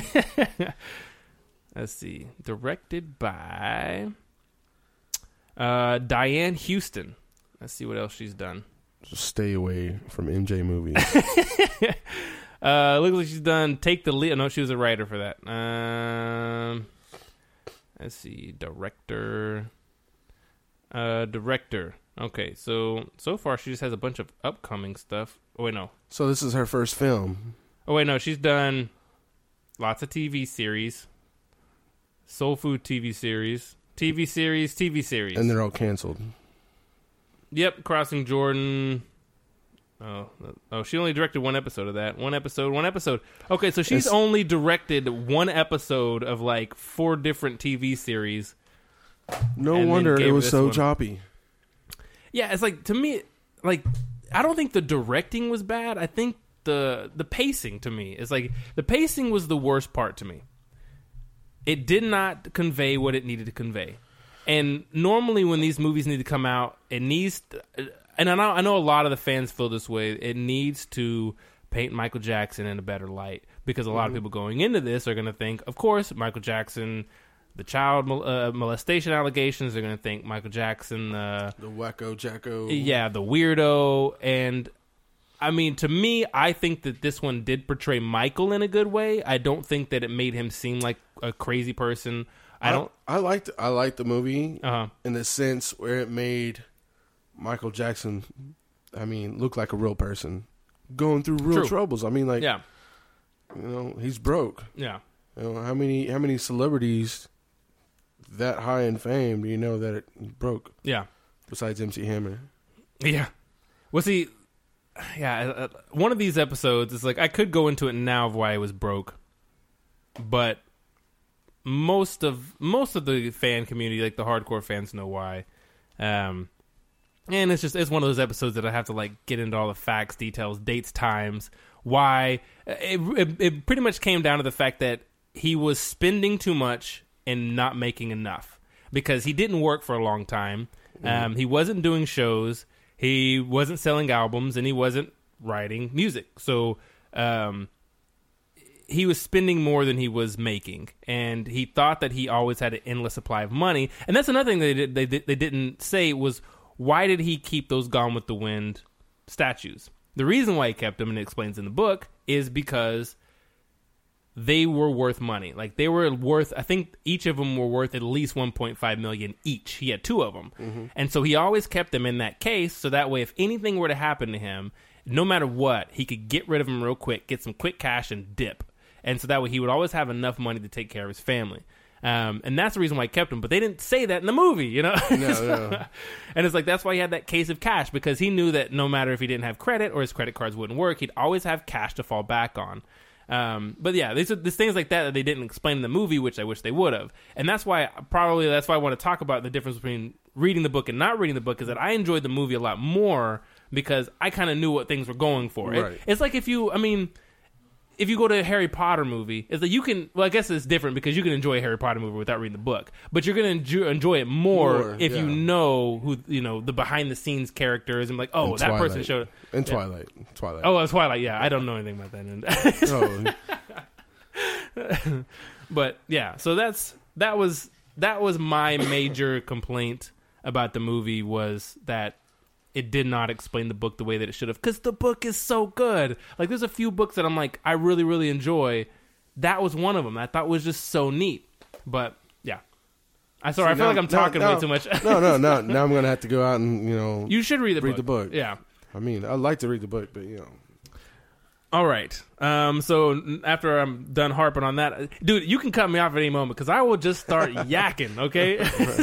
Let's see. Directed by uh, Diane Houston. Let's see what else she's done. Just stay away from M J movies. Uh, looks like she's done Take the Lead. No, she was a writer for that. Um, let's see, director, uh, director. Okay, so so far she just has a bunch of upcoming stuff. Oh wait, no. So this is her first film. Oh wait, no. She's done lots of T V series, Soul Food T V series, T V series, T V series, and they're all canceled. Yep, Crossing Jordan. Oh, oh! She only directed one episode of that. One episode, one episode. Okay, so she's It's, only directed one episode of like four different T V series. No and wonder then it gave was this so one. choppy. Yeah, it's like to me, like I don't think the directing was bad. I think the the pacing to me is like the pacing was the worst part to me. It did not convey what it needed to convey, and normally when these movies need to come out, it needs. To, and I know I know a lot of the fans feel this way. It needs to paint Michael Jackson in a better light, because a lot Mm-hmm. of people going into this are going to think, of course, Michael Jackson, the child mol- uh, molestation allegations. They're going to think Michael Jackson, uh, The wacko jacko. yeah, the weirdo. And I mean, to me, I think that this one did portray Michael in a good way. I don't think that it made him seem like a crazy person. I don't. I liked I liked the movie Uh-huh. in the sense where it made Michael Jackson, I mean, look like a real person going through real True. troubles. I mean, like, Yeah, you know, he's broke. yeah, You know, how many how many celebrities that high in fame do you know that it broke yeah, besides M C Hammer? yeah. Well, see, yeah, uh, one of these episodes is like, I could go into it now of why I was broke, but most of most of the fan community, like the hardcore fans, know why. Um, and it's just it's one of those episodes that I have to like get into all the facts, details, dates, times, why. It, it, it pretty much came down to the fact that he was spending too much and not making enough, because he didn't work for a long time. Um, he wasn't doing shows. He wasn't selling albums, and he wasn't writing music. So um, he was spending more than he was making, and he thought that he always had an endless supply of money. And that's another thing they did, they, they didn't say was, why did he keep those Gone with the Wind statues? The reason why he kept them, and it explains in the book, is because they were worth money. Like, they were worth, I think each of them were worth at least one point five million dollars each. He had two of them. Mm-hmm. And so he always kept them in that case, so that way if anything were to happen to him, no matter what, he could get rid of them real quick, get some quick cash, and dip. And so that way he would always have enough money to take care of his family. Um, and that's the reason why he kept them. But they didn't say that in the movie, you know? No, So- no. And it's like, that's why he had that case of cash, because he knew that no matter if he didn't have credit or his credit cards wouldn't work, he'd always have cash to fall back on. Um, but yeah, these are these things like that that they didn't explain in the movie, which I wish they would have. And that's why, probably, that's why I want to talk about the difference between reading the book and not reading the book, is that I enjoyed the movie a lot more because I kind of knew what things were going for. It- Right. it's like if you, I mean, if you go to a Harry Potter movie, it's like you can, well, I guess it's different because you can enjoy a Harry Potter movie without reading the book, but you're going to enjoy, enjoy it more, More, if yeah. you know who, you know, the behind the scenes characters, and like, oh, And that person Twilight. showed. And Yeah. Twilight. Twilight. Oh, it's Twilight. Yeah, I don't know anything about that. Oh, But yeah, so that's that was that was my major complaint about the movie, was that it did not explain the book the way that it should have, because the book is so good. Like, there's a few books that I'm like, I really really enjoy. That was one of them. I thought was just so neat. But yeah, I sorry, I feel now- like I'm now- talking now- way too much. no, no, no. Now I'm gonna have to go out and you know. You should read the Read book. the book. Yeah. I mean, I'd like to read the book, but you know. All right. Um, so n- after I'm done harping on that, dude, you can cut me off at any moment because I will just start yakking. Okay.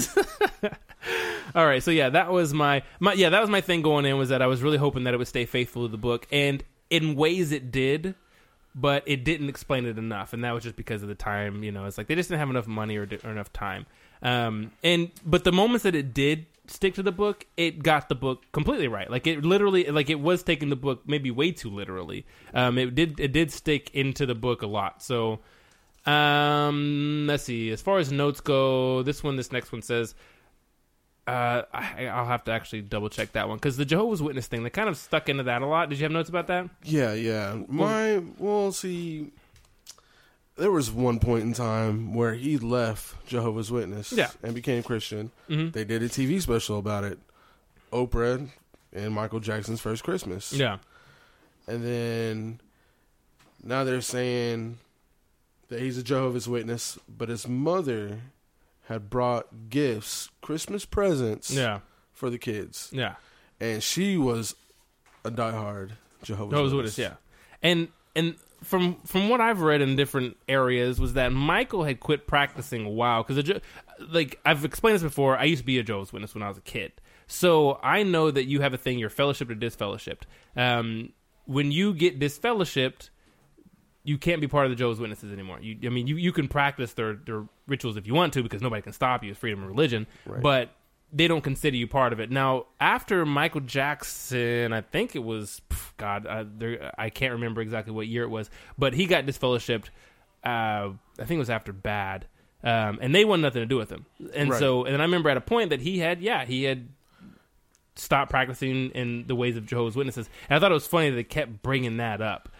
All right. So yeah, that was my, my yeah that was my thing going in, was that I was really hoping that it would stay faithful to the book, and in ways it did, but it didn't explain it enough, and that was just because of the time. You know, it's like they just didn't have enough money or, or enough time. Um, and but the moments that it did stick to the book, it got the book completely right. Like, it literally, like, it was taking the book maybe way too literally. Um, it did it did stick into the book a lot. So, um, let's see. As far as notes go, this one, this next one says, uh, I, I'll have to actually double check that one, because the Jehovah's Witness thing, they kind of stuck into that a lot. Did you have notes about that? Yeah, yeah. My well, see, there was one point in time where he left Jehovah's Witness, Yeah. and became Christian. Mhm. They did a T V special about it, Oprah and Michael Jackson's First Christmas. Yeah. And then now they're saying that he's a Jehovah's Witness, but his mother had brought gifts, Christmas presents, Yeah. for the kids, Yeah. and she was a diehard Jehovah's, Jehovah's Witness. Witness, yeah. And and from from what I've read in different areas, was that Michael had quit practicing a while, because like I've explained this before, I used to be a Jehovah's Witness when I was a kid, so I know that you have a thing, you're fellowshipped or disfellowshipped. Um, when you get disfellowshipped, you can't be part of the Jehovah's Witnesses anymore. You, I mean, you, you can practice their, their rituals if you want to, because nobody can stop you. It's freedom of religion. Right. But they don't consider you part of it. Now, after Michael Jackson, I think it was, pff, God, uh, there, I can't remember exactly what year it was, but he got disfellowshipped, uh, I think it was after Bad, um, and they wanted nothing to do with him. And Right. so, and I remember at a point that he had, yeah, he had stopped practicing in the ways of Jehovah's Witnesses. And I thought it was funny that they kept bringing that up.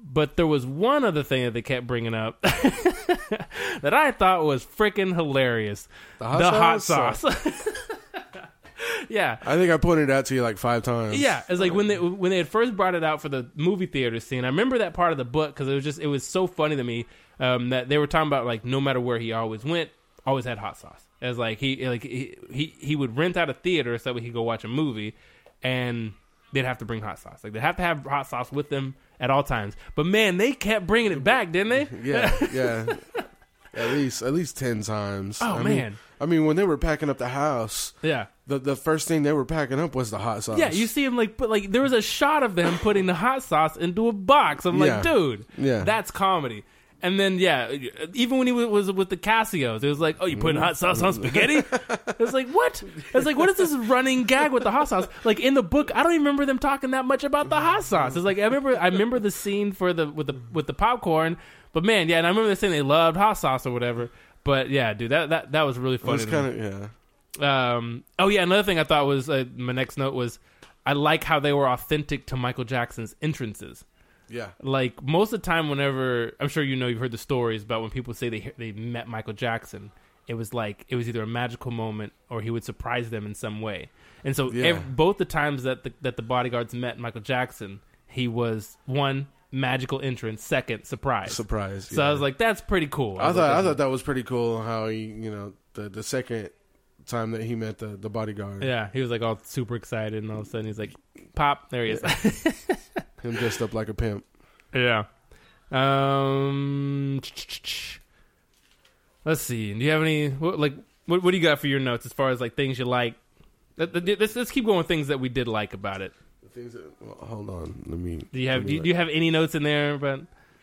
But there was one other thing that they kept bringing up that I thought was freaking hilarious. The hot the sauce? hot sauce. Yeah. I think I pointed it out to you like five times. Yeah, it's like when they when they had first brought it out for the movie theater scene. I remember that part of the book because it was just it was so funny to me um, that they were talking about like no matter where he always went, always had hot sauce. It was like he like he he, he would rent out a theater so that he could go watch a movie, and they'd have to bring hot sauce. Like they'd have to have hot sauce with them at all times. But man, they kept bringing it back, didn't they? Yeah, yeah. At least at least ten times. Oh I man. Mean, I mean, when they were packing up the house, yeah. The the first thing they were packing up was the hot sauce. Yeah, you see him like put like there was a shot of them putting the hot sauce into a box. I'm Yeah. like, dude, Yeah. that's comedy. And then yeah, even when he was, was with the Casios, it was like, oh, you putting hot sauce on spaghetti? It was like, what? It's like, what is this running gag with the hot sauce? Like in the book, I don't even remember them talking that much about the hot sauce. It's like I remember I remember the scene for the with the with the popcorn, but man, yeah, and I remember they saying they loved hot sauce or whatever. But yeah, dude, that that, that was really It funny. was kind of yeah. Um, oh yeah, another thing I thought was uh, my next note was I like how they were authentic to Michael Jackson's entrances. Yeah. Like most of the time, whenever I'm sure you know you've heard the stories about when people say they they met Michael Jackson, it was like it was either a magical moment or he would surprise them in some way. And so Yeah. ev- both the times that the, that the bodyguards met Michael Jackson, he was one magical entrance, second surprise. Surprise. So yeah. I was like, that's pretty cool. I was thought like, I thought that was pretty cool how he, you know, the the second time that he met the, the bodyguard. yeah, he was like all super excited, and all of a sudden he's like, "Pop, there he is." Him dressed up like a pimp. Yeah. Um. Let's see. Do you have any what, like what? What do you got for your notes as far as like things you like? Let- let- Let's let's keep going with things that we did like about it. The things that, well, hold on, let me. Do you have let me do you, do you have any notes in there? But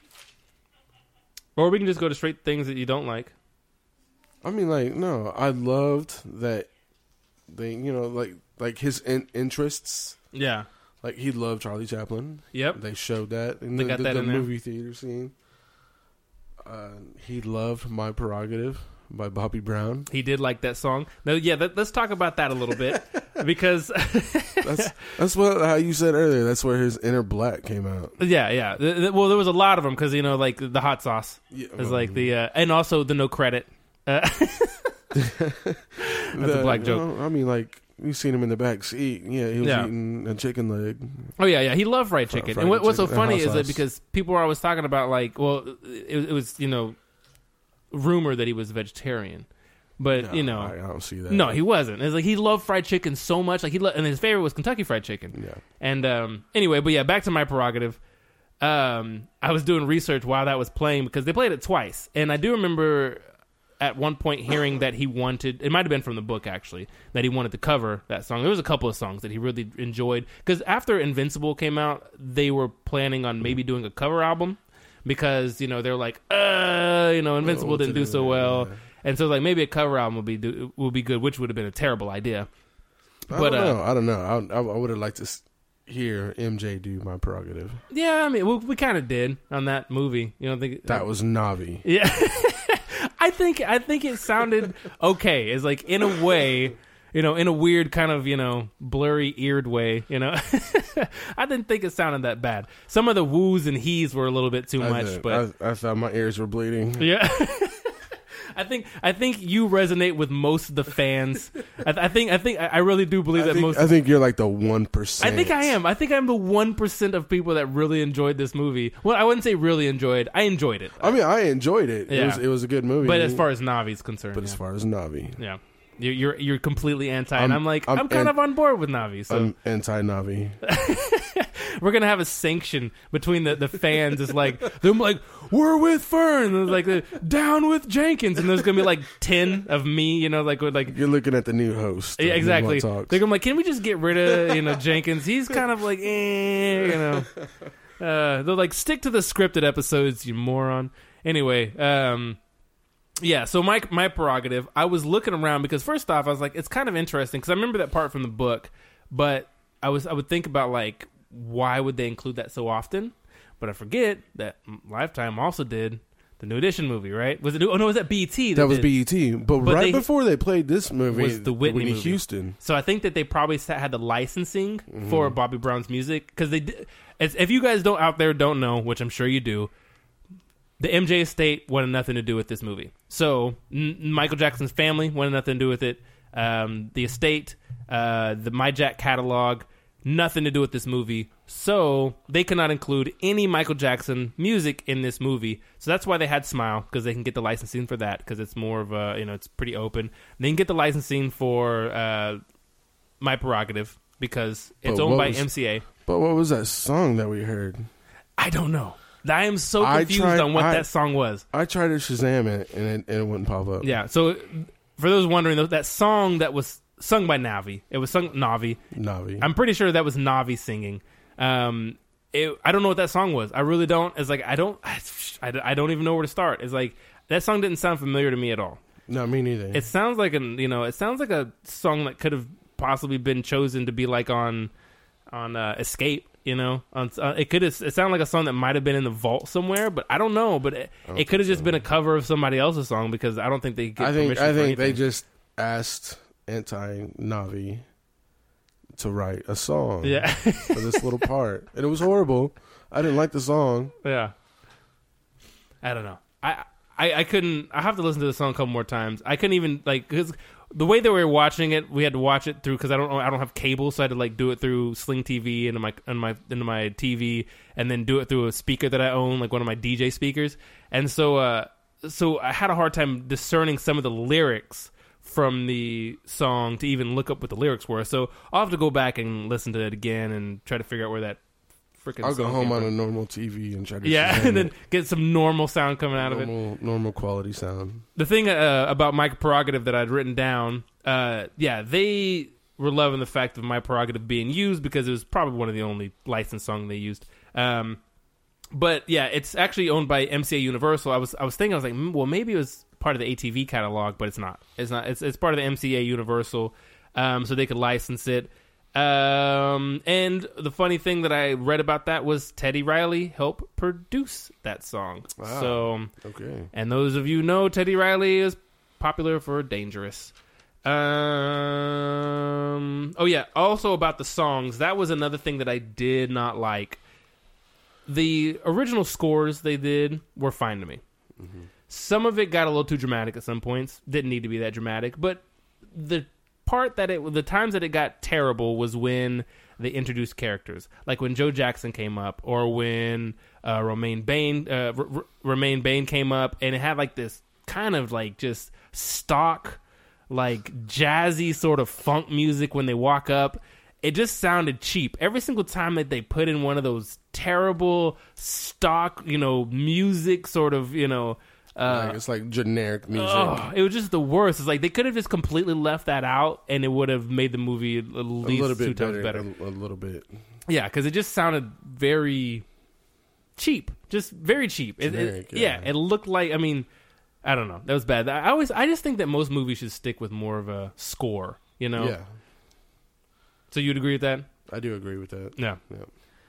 or we can just go to straight things that you don't like. I mean, like, no, I loved that they, you know, like like his in- interests. Yeah. Like he loved Charlie Chaplin. Yep. They showed that in They the, got the, that the in there. movie theater scene. Uh, he loved My Prerogative by Bobby Brown. He did like that song. No, yeah. That, let's talk about that a little bit because That's that's what how you said earlier. That's where his Inner Black came out. yeah, yeah. Th- th- Well, there was a lot of them because you know, like the hot sauce Yeah, is like the uh, and also the no credit. Uh, That's a black joke. You know, I mean, like you seen him in the back seat. Yeah, he was Yeah. eating a chicken leg. Oh yeah, yeah. He loved fried Fri- chicken. fried and what, what's so chicken and funny hot is that sauce. because people were always talking about like, well, it, it was you know, rumor that he was vegetarian, but No, you know, I, I don't see that. no, he wasn't. It's like he loved fried chicken so much, like he lo- and his favorite was Kentucky Fried Chicken. Yeah. And um, anyway, but yeah, back to My Prerogative. Um, I was doing research while that was playing because they played it twice, and I do remember at one point hearing that he wanted, it might have been from the book actually, that he wanted to cover that song. There was a couple of songs that he really enjoyed because after Invincible came out, they were planning on maybe doing a cover album because you know they're like, uh, you know, Invincible Oh, didn't do so well, yeah. and so like maybe a cover album would be do, would be good, which would have been a terrible idea. I But, don't uh, know. I don't know. I, I, I would have liked to s- hear M J do My Prerogative. Yeah, I mean, we, we kind of did on that movie. You don't think That was Navi. Yeah, I think I think it sounded okay. It's like in a way, you know, in a weird kind of you know blurry eared way. You know, I didn't think it sounded that bad. Some of the woos and he's were a little bit too I much, did. but I, I thought my ears were bleeding. yeah. I think I think you resonate with most of the fans. I, I think I think I really do believe I that think, most. I think you're like the one percent. I think I am. I think I'm the one percent of people that really enjoyed this movie. Well, I wouldn't say really enjoyed. I enjoyed it. I mean, I enjoyed it. It Yeah. was it was a good movie. But as far as Navi's concerned, but yeah. as far as Navi, yeah, you're you're, you're completely anti, and I'm- I'm like I'm, I'm kind an- of on board with Navi. So I'm anti Navi. we're gonna have a sanction between the, the fans. It's like they're like we're with Fern, and it's like uh, down with Jenkins, and there's gonna be like ten of me, you know, like with like. You're looking at the new host. of Yeah, exactly. New One Talks. They're gonna be like, can we just get rid of you know Jenkins? He's kind of like, eh, you know. Uh, they're like, stick to the scripted episodes, you moron. Anyway, um, yeah. So my my prerogative. I was looking around because first off, I was like, it's kind of interesting because I remember that part from the book, but I was I would think about like why would they include that so often? But I forget that Lifetime also did the New Edition movie, right? Was it? Oh no, was that B E T? That was did? B E T. But, But right they- before they played this movie, Was the Whitney movie. Houston. So I think that they probably sa- had the licensing Mm-hmm. for Bobby Brown's music because they. Did, as, if you guys don't out there don't know, which I'm sure you do, the M J estate wanted nothing to do with this movie. So n- Michael Jackson's family wanted nothing to do with it. Um, the estate, uh, the My Jack catalog, nothing to do with this movie. So they cannot include any Michael Jackson music in this movie. So that's why they had Smile, because they can get the licensing for that, because it's more of a, you know, it's pretty open. They can get the licensing for uh, My Prerogative, because it's But owned what by was- M C A. But what was that song that we heard? I don't know. I am so I confused tried- on what I- that song was. I tried to Shazam it, and it, and it wouldn't pop up. Yeah, so for those wondering, that song that was sung by Navi, it was sung Navi. Navi. I'm pretty sure that was Navi singing. Um, it, I don't know what that song was. I really don't. It's like I don't. I, I don't even know where to start. It's like that song didn't sound familiar to me at all. no, me neither. It sounds like an you know. It sounds like a song that could have possibly been chosen to be like on on uh, Escape. You know, on, uh, it could have. It sounded like a song that might have been in the vault somewhere, but I don't know. But it, it could have just so. been a cover of somebody else's song because I don't think they get I think permission I for think they anything. just asked Anti Navi to write a song yeah. for this little part, and it was horrible. I didn't like the song. Yeah. I don't know. I, I I couldn't. I have to listen to the song a couple more times. I couldn't even like cause the way that we were watching it. We had to watch it through because I don't I don't have cable, so I had to like do it through Sling T V into my into my into my T V, and then do it through a speaker that I own, like one of my D J speakers. And so uh so I had a hard time discerning some of the lyrics from the song to even look up what the lyrics were. So I'll have to go back and listen to it again and try to figure out where that freaking. I'll go song home came on from. a normal T V and try to Yeah, Shazam and then it. get some normal sound coming out of it. normal normal quality sound. The thing uh, about My Prerogative that I'd written down, uh, yeah, they were loving the fact of My Prerogative being used because it was probably one of the only licensed songs they used. Um, but yeah, it's actually owned by M C A Universal. I was I was thinking I was like, mm, well, maybe it was part of the A T V catalog, but it's not. It's not. It's it's part of the M C A Universal, um, so they could license it. Um, and the funny thing that I read about that was Teddy Riley helped produce that song. Wow. So, Okay. and those of you know Teddy Riley is popular for Dangerous. Um, oh yeah, also about the songs, that was another thing that I did not like. The original scores they did were fine to me. Mm-hmm. Some of it got a little too dramatic at some points. Didn't need to be that dramatic, but the part that it, the times that it got terrible was when they introduced characters, like when Joe Jackson came up, or when uh, Romaine Bain, uh, R- R- Romaine Bain came up, and it had like this kind of like just stock, like jazzy sort of funk music when they walk up. It just sounded cheap. Every single time that they put in one of those terrible stock, you know, music sort of, you know. Uh, Like, it's like generic music. Oh, it was just the worst. It's like they could have just completely left that out, and it would have made the movie at a least little two bit times better. better. A, a little bit. Yeah, because it just sounded very cheap, just very cheap. It- it- Generic, yeah. yeah. it looked like. I mean, I don't know. That was bad. I always, I just think that most movies should stick with more of a score. You know. Yeah, So you'd agree with that? I do agree with that. Yeah. Yeah.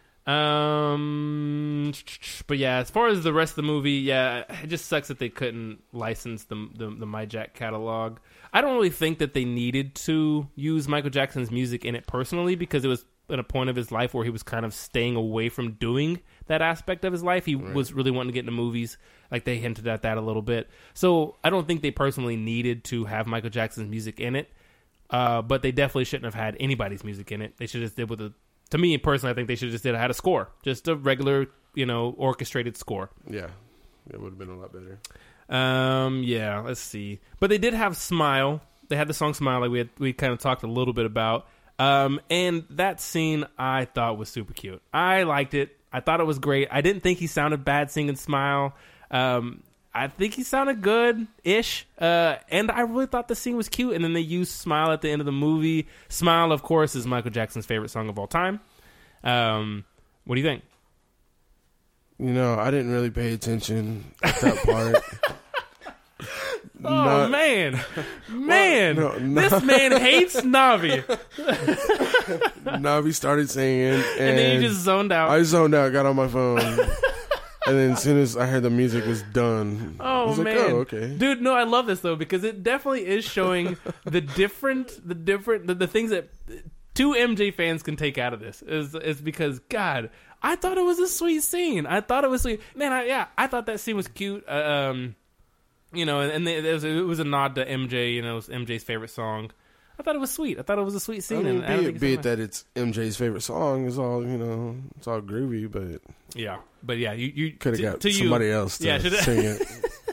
Um, but yeah, as far as the rest of the movie, yeah, it just sucks that they couldn't license the the, the My Jack catalog. I don't really think that they needed to use Michael Jackson's music in it personally, because it was at a point of his life where he was kind of staying away from doing that aspect of his life. He Right. was really wanting to get into movies, like they hinted at that a little bit. So I don't think they personally needed to have Michael Jackson's music in it. Uh, but they definitely shouldn't have had anybody's music in it. They should just did with a. To me personally, I think they should just did had a score, just a regular, you know, orchestrated score. Yeah, it would have been a lot better. Um, yeah, let's see. But they did have "Smile." They had the song "Smile," like we had, we kind of talked a little bit about. Um, and that scene I thought was super cute. I liked it. I thought it was great. I didn't think he sounded bad singing "Smile." Um, I think he sounded good-ish, uh, and I really thought the scene was cute. And then they used "Smile" at the end of the movie. "Smile," of course, is Michael Jackson's favorite song of all time. Um, what do you think? You know, I didn't really pay attention at that part. Oh Not- man, man, no, no. this man hates Navi, Navi started singing, and, and then you just zoned out. I zoned out, got on my phone. And then as soon as I heard the music was done, Oh I was man, like, oh, okay. dude, no, I love this though because it definitely is showing the different, the different, the, the things that two M J fans can take out of this is is because God, I thought it was a sweet scene. I thought it was sweet, man. I, yeah, I thought that scene was cute. Uh, um, you know, and, and it, was, it was a nod to M J. You know, it was M J's favorite song. I thought it was sweet. I thought it was a sweet scene. I mean, and I don't be, think it, be it's it that it's M J's favorite song, is all you know, it's all groovy, but yeah, but yeah, you you could have to, got to somebody you, else to yeah, sing it.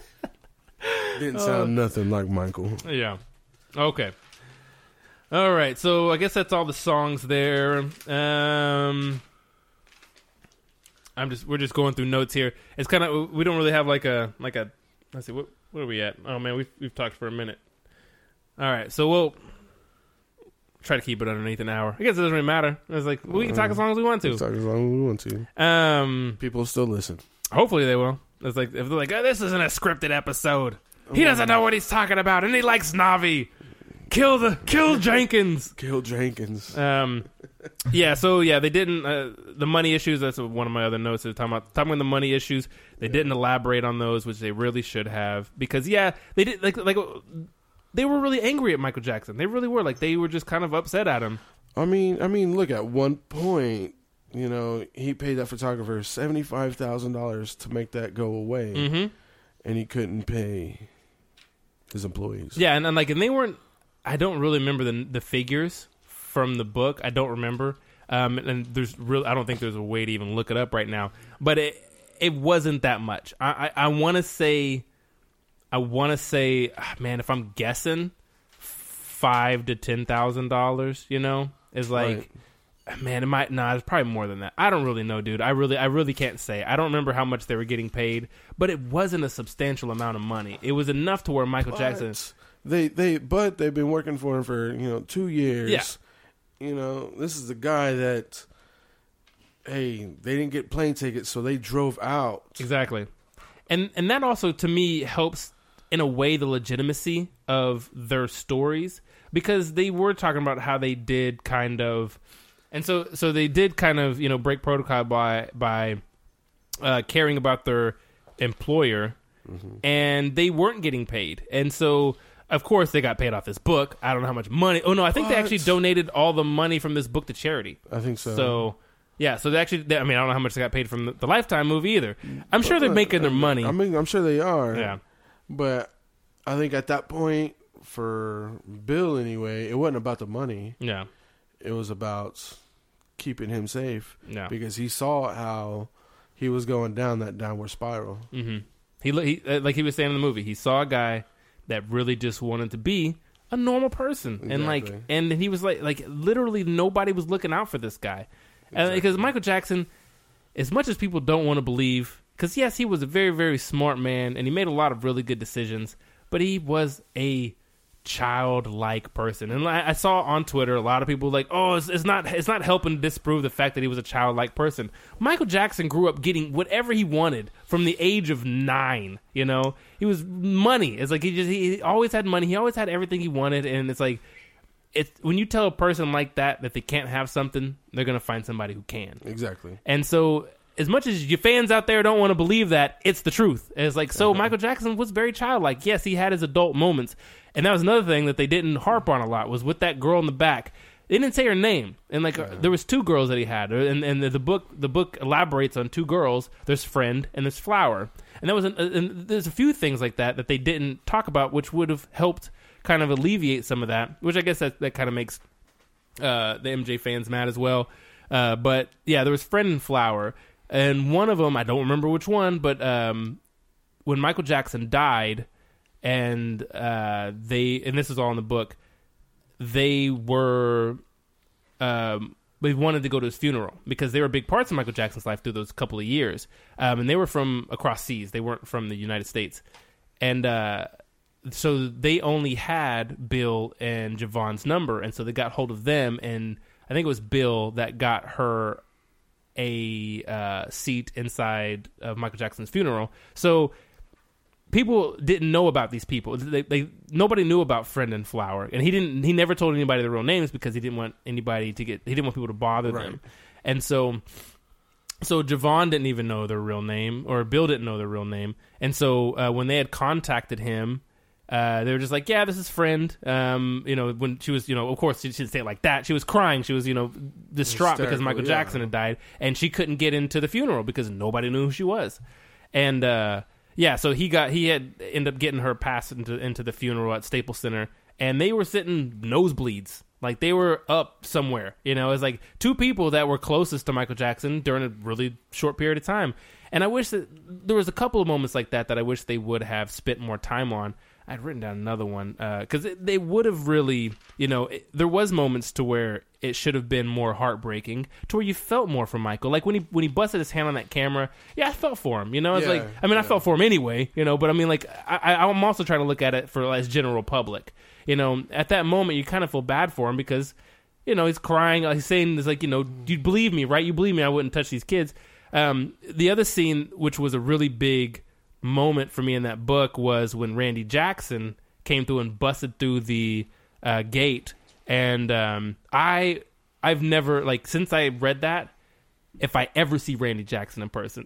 Didn't sound uh, nothing like Michael. Yeah. Okay. All right. So I guess that's all the songs there. Um, I'm just we're just going through notes here. It's kind of we don't really have like a like a let's see what what are we at? Oh man, we've we've talked for a minute. All right. So we'll try to keep it underneath an hour. I guess it doesn't really matter. It's like we can talk as long as we want to. Talk as long as we want to. Um, people still listen. Hopefully they will. It's like if they're like, oh, this isn't a scripted episode. He doesn't know what he's talking about, and he likes Na'vi. Kill the kill Jenkins. Kill Jenkins. Um, yeah. So yeah, they didn't uh, the money issues. That's one of my other notes. Is talking about talking about the money issues. They yeah. didn't elaborate on those, which they really should have, because yeah, they did like like. They were really angry at Michael Jackson. They really were. Like, they were just kind of upset at him. I mean, I mean, look, at one point, you know, he paid that photographer seventy-five thousand dollars to make that go away. Mm-hmm. And he couldn't pay his employees. Yeah, and, and like, and they weren't, I don't really remember the the figures from the book. I don't remember. Um, and there's real, I don't think there's a way to even look it up right now. But it it wasn't that much. I, I, I want to say... I want to say, man, if I'm guessing, five to ten thousand dollars. You know, is like, right. man, it might. Nah, it's probably more than that. I don't really know, dude. I really, I really can't say. I don't remember how much they were getting paid, but it wasn't a substantial amount of money. It was enough to where Michael but Jackson. They, they, but they've been working for him for you know two years. Yeah. You know, this is the guy that. Hey, they didn't get plane tickets, so they drove out. Exactly, and and that also to me helps. In a way, the legitimacy of their stories, because they were talking about how they did kind of, and so so they did kind of you know break protocol by by uh, caring about their employer, mm-hmm. and they weren't getting paid, and so of course they got paid off this book. I don't know how much money. Oh no, I think what? they actually donated all the money from this book to charity. I think so. So. Yeah, so they actually, they, I mean, I don't know how much they got paid from the, the Lifetime movie either. I'm sure they're making their money. I mean, I'm sure they are. Yeah. But I think at that point, for Bill anyway, it wasn't about the money. Yeah. It was about keeping him safe. Yeah. Because he saw how he was going down that downward spiral. Mm-hmm. He, he like he was saying in the movie, he saw a guy that really just wanted to be a normal person. Exactly. And like, and he was like, like literally nobody was looking out for this guy. Exactly. Uh, because Michael Jackson, as much as people don't want to believe, because yes, he was a very, very smart man, and he made a lot of really good decisions, but he was a childlike person. And I, I saw on Twitter a lot of people like, oh, it's, it's not it's not helping to disprove the fact that he was a childlike person. Michael Jackson grew up getting whatever he wanted from the age of nine. You know, he was money. It's like he just he always had money. He always had everything he wanted, and it's like. It's, when you tell a person like that that they can't have something, they're going to find somebody who can. Exactly. And so, as much as your fans out there don't want to believe that, it's the truth. It's like, so uh-huh. Michael Jackson was very childlike. Yes, he had his adult moments. And that was another thing that they didn't harp on a lot, was with that girl in the back. They didn't say her name. And like, uh-huh. there was two girls that he had. And, and the, the book the book elaborates on two girls. There's Friend and there's Flower. And, that was an, and there's a few things like that that they didn't talk about, which would have helped kind of alleviate some of that, which I guess that, that kind of makes uh, the M J fans mad as well. Uh, but yeah, there was Friend and Flower, and one of them, I don't remember which one, but um, when Michael Jackson died, and uh, they, and this is all in the book, they were, um, they wanted to go to his funeral because they were big parts of Michael Jackson's life through those couple of years, um, and they were from across seas. They weren't from the United States, and uh, so they only had Bill and Javon's number, and so they got hold of them, and I think it was Bill that got her a uh, seat inside of Michael Jackson's funeral. So people didn't know about these people. They, they nobody knew about Friend and Flower, and he didn't. He never told anybody their real names because he didn't want anybody to get. He didn't want people to bother right. them, and so so Javon didn't even know their real name, or Bill didn't know their real name. And so uh, when they had contacted him, uh, they were just like, yeah, this is friend. Um, you know, when she was, you know, of course she didn't say it like that. She was crying. She was, you know, distraught Hysterical, because Michael yeah. Jackson had died, and she couldn't get into the funeral because nobody knew who she was. And uh, yeah, so he got he had ended up getting her passed into into the funeral at Staples Center, and they were sitting nosebleeds. Like, they were up somewhere, you know. It's like two people that were closest to Michael Jackson during a really short period of time. And I wish that there was a couple of moments like that that I wish they would have spent more time on. I'd written down another one because uh, they would have really, you know, it, there was moments to where it should have been more heartbreaking, to where you felt more for Michael. Like when he when he busted his hand on that camera, yeah, I felt for him. You know, it's Yeah, like, I mean, yeah. I felt for him anyway, you know, but I mean, like, I, I'm also trying to look at it for as general public. You know, at that moment, you kind of feel bad for him because, you know, he's crying. He's saying, it's like, you know, you believe me, right? You believe me, I wouldn't touch these kids. Um, the other scene, which was a really big moment for me in that book, was when Randy Jackson came through and busted through the uh, gate. And um, I, I've never, like, since I read that, if I ever see Randy Jackson in person,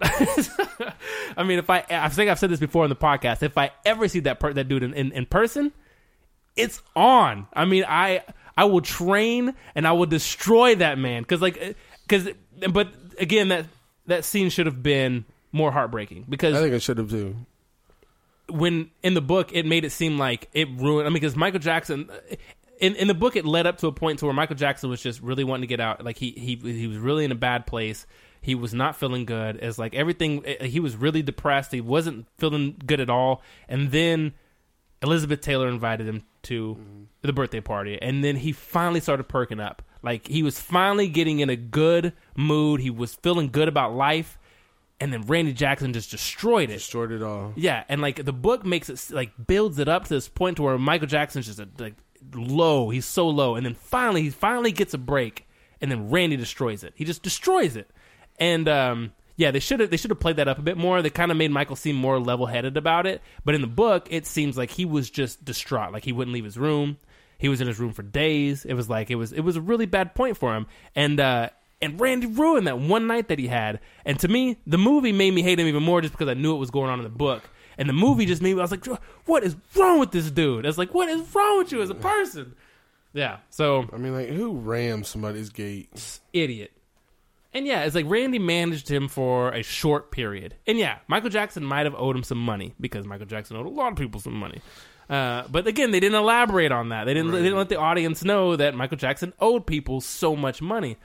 I mean, if I, I think I've said this before on the podcast, if I ever see that per- that dude in, in, in person, it's on. I mean, I I will train and I will destroy that man because, like, because, but again, that that scene should have been more heartbreaking because I think it should have too. When in the book it made it seem like it ruined. I mean, because Michael Jackson. In, in the book, it led up to a point to where Michael Jackson was just really wanting to get out. Like, he he he was really in a bad place. He was not feeling good. It's like everything, he was really depressed. He wasn't feeling good at all. And then Elizabeth Taylor invited him to mm-hmm. the birthday party. And then he finally started perking up. Like, he was finally getting in a good mood. He was feeling good about life. And then Randy Jackson just destroyed it. Destroyed it all. Yeah, and like the book makes it, like, builds it up to this point to where Michael Jackson's just a, like, low. He's so low, and then finally he finally gets a break, and then Randy destroys it. He just destroys it. And um yeah, they should have they should have played that up a bit more. They kind of made Michael seem more level-headed about it, but in the book it seems like he was just distraught. Like, he wouldn't leave his room. He was in his room for days. It was like it was it was a really bad point for him. And uh and Randy ruined that one night that he had. And to me, the movie made me hate him even more just because I knew what was going on in the book. And the movie just made me, I was like, what is wrong with this dude? I was like, what is wrong with you as a person? Yeah, so. I mean, like, who rammed somebody's gate? Idiot. And yeah, it's like Randy managed him for a short period. And yeah, Michael Jackson might have owed him some money because Michael Jackson owed a lot of people some money. Uh, but again, they didn't elaborate on that. They didn't, right. they didn't let the audience know that Michael Jackson owed people so much money.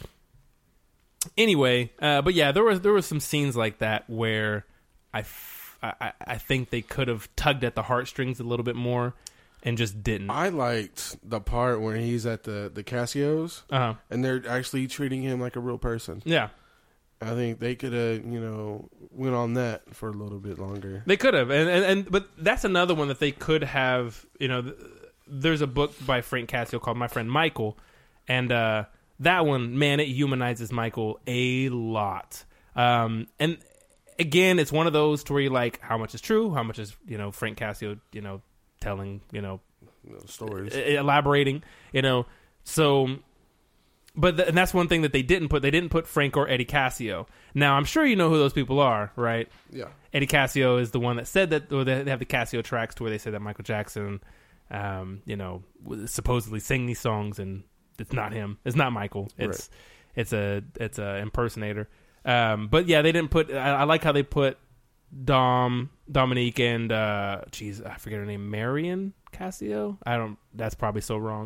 Anyway, uh, but yeah, there was there was some scenes like that where I. F- I, I think they could have tugged at the heartstrings a little bit more and just didn't. I liked the part where he's at the, the Casios uh-huh. and they're actually treating him like a real person. Yeah. I think they could have, you know, went on that for a little bit longer. They could have. And, and, and but that's another one that they could have, you know, th- there's a book by Frank Casio called My Friend Michael. And uh, that one, man, it humanizes Michael a lot. Um, and... Again, it's one of those to where you're like, how much is true? How much is, you know, Frank Casio, you know, telling, you know, stories, elaborating, you know. So, but th- and that's one thing that they didn't put. They didn't put Frank or Eddie Casio. Now, I'm sure you know who those people are, right? Yeah. Eddie Casio is the one that said that, or they have the Casio tracks to where they say that Michael Jackson, um, you know, supposedly sang these songs, and it's not him. It's not Michael. It's right. it's a it's a impersonator. Um, but yeah, they didn't put. I, I like how they put Dom, Dominique, and uh, geez, I forget her name, Marion Casio. I don't. That's probably so wrong.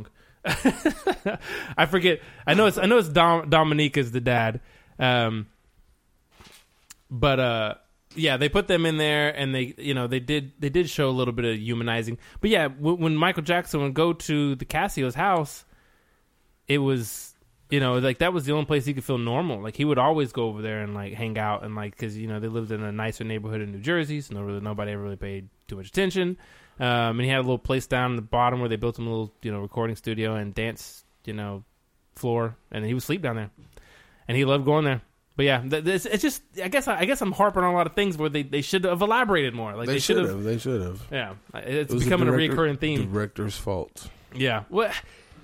I forget. I know it's. I know it's Dom, Dominique is the dad. Um, but uh, yeah, they put them in there, and they, you know, they did. They did show a little bit of humanizing. But yeah, w- when Michael Jackson would go to the Casio's house, it was. You know, like, that was the only place he could feel normal. Like, he would always go over there and, like, hang out. And, like, because, you know, they lived in a nicer neighborhood in New Jersey, so no, really, nobody ever really paid too much attention. Um, and he had a little place down in the bottom where they built him a little, you know, recording studio and dance, you know, floor. And he would sleep down there. And he loved going there. But, yeah, th- it's, it's just, I guess I guess I'm harping on a lot of things where they, they should have elaborated more. Like, they should have. They should have. Yeah. It's it becoming a recurring theme. Director's fault. Yeah. Well,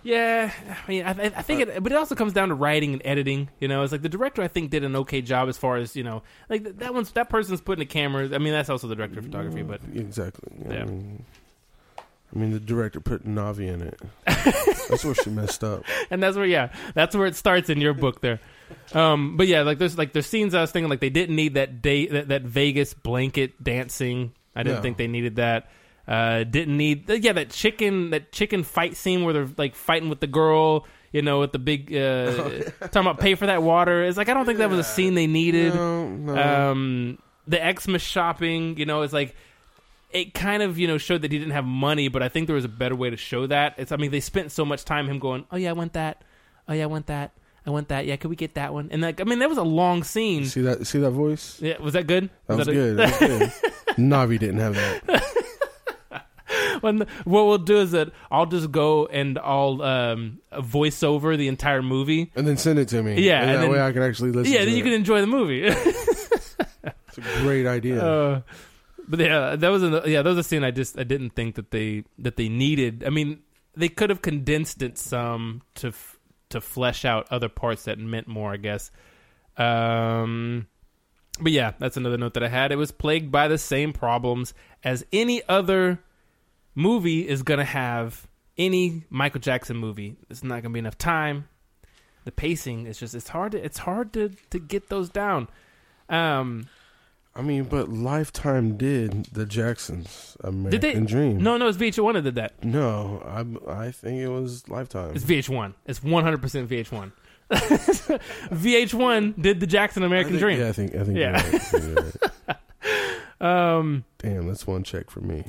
Yeah, I mean, I, I think it, but it also comes down to writing and editing. You know, it's like the director I think did an okay job as far as you know, like that one's that person's putting the camera. I mean, that's also the director of photography, but exactly. Yeah. I mean, I mean, the director put Navi in it. That's where she messed up. And that's where, yeah, that's where it starts in your book there. Um, but yeah, like there's like there's scenes I was thinking like they didn't need that day that, that Vegas blanket dancing. I didn't No. think they needed that. Uh, didn't need yeah that chicken that chicken fight scene where they're like fighting with the girl. You know, with the big uh, talking about pay for that water. It's like I don't think that was a scene they needed. No, no. Um, the Xmas shopping. You know, it's like. It kind of, you know, showed that he didn't have money, but I think there was a better way to show that. It's, I mean, they spent so much time him going, "Oh yeah, I want that. Oh yeah, I want that. I want that. Yeah, could we get that one?" And like, I mean, that was a long scene. See that? See that voice? Yeah, was that good? That was, a- good. That was good. Navi didn't have that. When the- what we'll do is that I'll just go and I'll um, voice over the entire movie. And then send it to me. Yeah, and and that then- way I can actually listen. Yeah, to then you it. can enjoy the movie. It's a great idea. Uh, but yeah, that was a, yeah, that was a scene I just I didn't think that they that they needed. I mean, they could have condensed it some to f- to flesh out other parts that meant more, I guess. Um, but yeah, that's another note that I had. It was plagued by the same problems as any other movie is gonna have. Any Michael Jackson movie, it's not gonna be enough time. The pacing is just it's hard to it's hard to to get those down. Um. I mean, but Lifetime did the Jacksons' American Did they? Dream. No, no, it's V H one that did that. No, I I think it was Lifetime. It's V H one. It's one hundred percent V H one. V H one did the Jackson American I think, Dream. Yeah, I think I think. Yeah. You're right. I think you're right. Um, Damn, that's one check for me.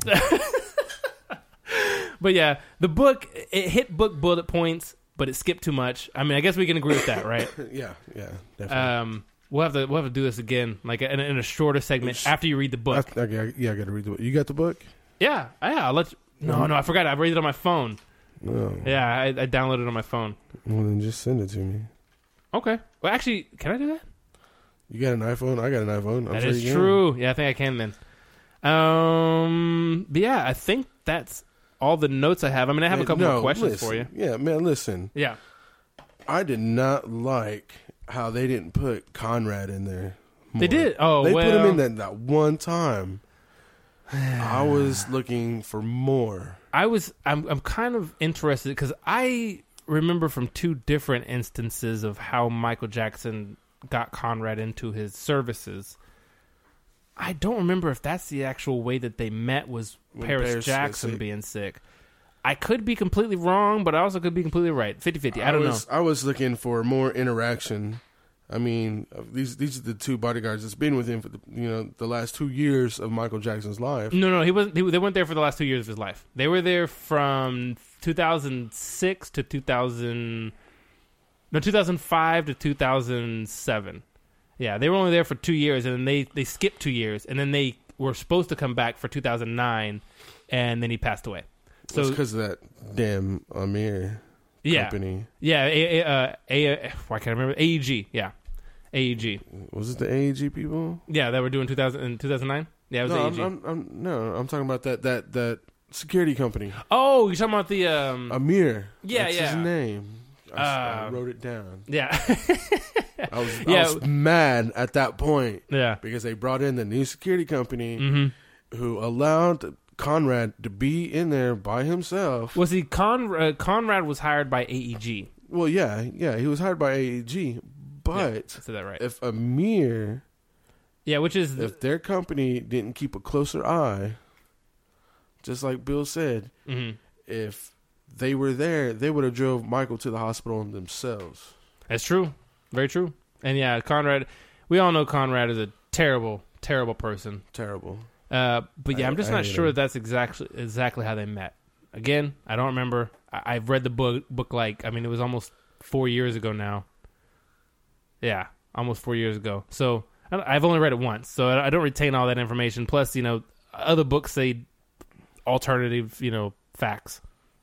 but yeah, the book, it hit book bullet points, but it skipped too much. I mean, I guess we can agree with that, right? yeah, yeah, definitely. Um, we'll have to we'll have to do this again, like in a, in a shorter segment after you read the book. I, okay, yeah, I got to read the book. You got the book? Yeah, yeah. I'll let you, no, no, I forgot. I read it on my phone. No. Yeah, I, I downloaded it on my phone. Well, then just send it to me. Okay. Well, actually, can I do that? You got an iPhone? I got an iPhone. I'm That sure is you can. true. Yeah, I think I can then. Um, but yeah, I think that's all the notes I have. I mean, I have a Man, couple no, more questions listen. for you. Yeah, man, listen. Yeah. I did not like how they didn't put Conrad in there. more. They did? Oh, they well. put him in that, that one time. I was looking for more. I was, I'm, I'm kind of interested because I remember from two different instances of how Michael Jackson got Conrad into his services. I don't remember if that's the actual way that they met was When Paris, Paris was Jackson sick. being sick. I could be completely wrong, but I also could be completely right. fifty-fifty. I don't was, know. I was looking for more interaction. I mean, uh, these these are the two bodyguards that's been with him for the, you know the last two years of Michael Jackson's life. No, no, he wasn't. He, they weren't there for the last two years of his life. They were there from two thousand six to two thousand. No, two thousand five to two thousand seven. Yeah, they were only there for two years, and then they they skipped two years, and then they were supposed to come back for two thousand nine, and then he passed away. So So because of that damn Amir yeah, company. yeah, a, a, uh, a, a, why can't I remember? A E G, yeah, A E G, Was it the A E G people? yeah, that were doing two thousand in two thousand nine. Yeah, it was No, A E I'm, G. I'm, I'm, no, I'm talking about that that that security company. Oh, you're talking about the um, Amir. Yeah, That's yeah. his name. I, I Uh, wrote it down. yeah, I was, yeah. I was mad at that point yeah. because they brought in the new security company Mm-hmm. who allowed Conrad to be in there by himself. Was he Con- uh, Conrad was hired by A E G? Well, yeah, yeah, he was hired by A E G, Yeah, but I said that right. if Amir, Yeah, which is if their company didn't keep a closer eye, just like Bill said, mhm. if they were there, they would have drove Michael to the hospital themselves. That's true, very true. And yeah, Conrad, we all know Conrad is a terrible, terrible person. Terrible. Uh, but yeah, I- I'm just I not hate sure him. that that's exactly exactly how they met. Again, I don't remember. I, I've read the book book like I mean it was almost four years ago now. Yeah, almost four years ago. So I- I've only read it once, so I I don't retain all that information. Plus, you know, other books say alternative, you know, facts.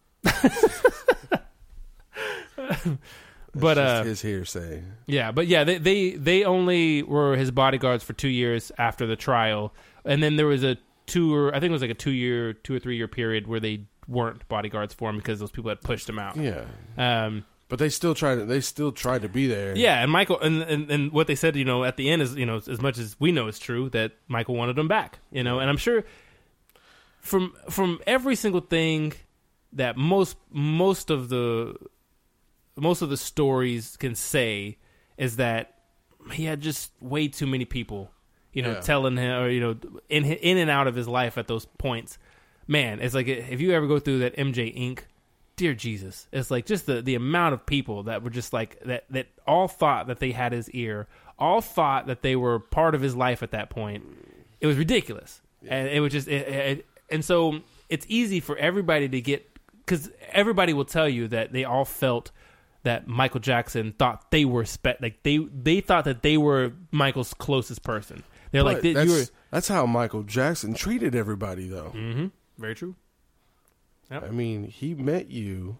But That's uh, just his hearsay. yeah, but yeah, they, they they only were his bodyguards for two years after the trial, and then there was a two or I think it was like a two year, two or three year period where they weren't bodyguards for him because those people had pushed him out. Yeah. Um, But they still tried to. They still tried to be there. yeah, and Michael, and, and and what they said, you know, at the end is, you know, as much as we know is true, that Michael wanted them back, you know, and I'm sure from from every single thing that most most of the most of the stories can say is that he had just way too many people, you know, Yeah. telling him, or you know, in in and out of his life at those points. Man, it's like if you ever go through that M J Incorporated. Dear Jesus, it's like just the, the amount of people that were just like that that all thought that they had his ear, all thought that they were part of his life at that point. It was ridiculous, yeah. and it was just it, it, and so it's easy for everybody to get, because everybody will tell you that they all felt that Michael Jackson thought they were spe- like they they thought that they were Michael's closest person. They're But like they, that's, you were, that's how Michael Jackson treated everybody, though. mm-hmm, very true. Yep. I mean, he met you,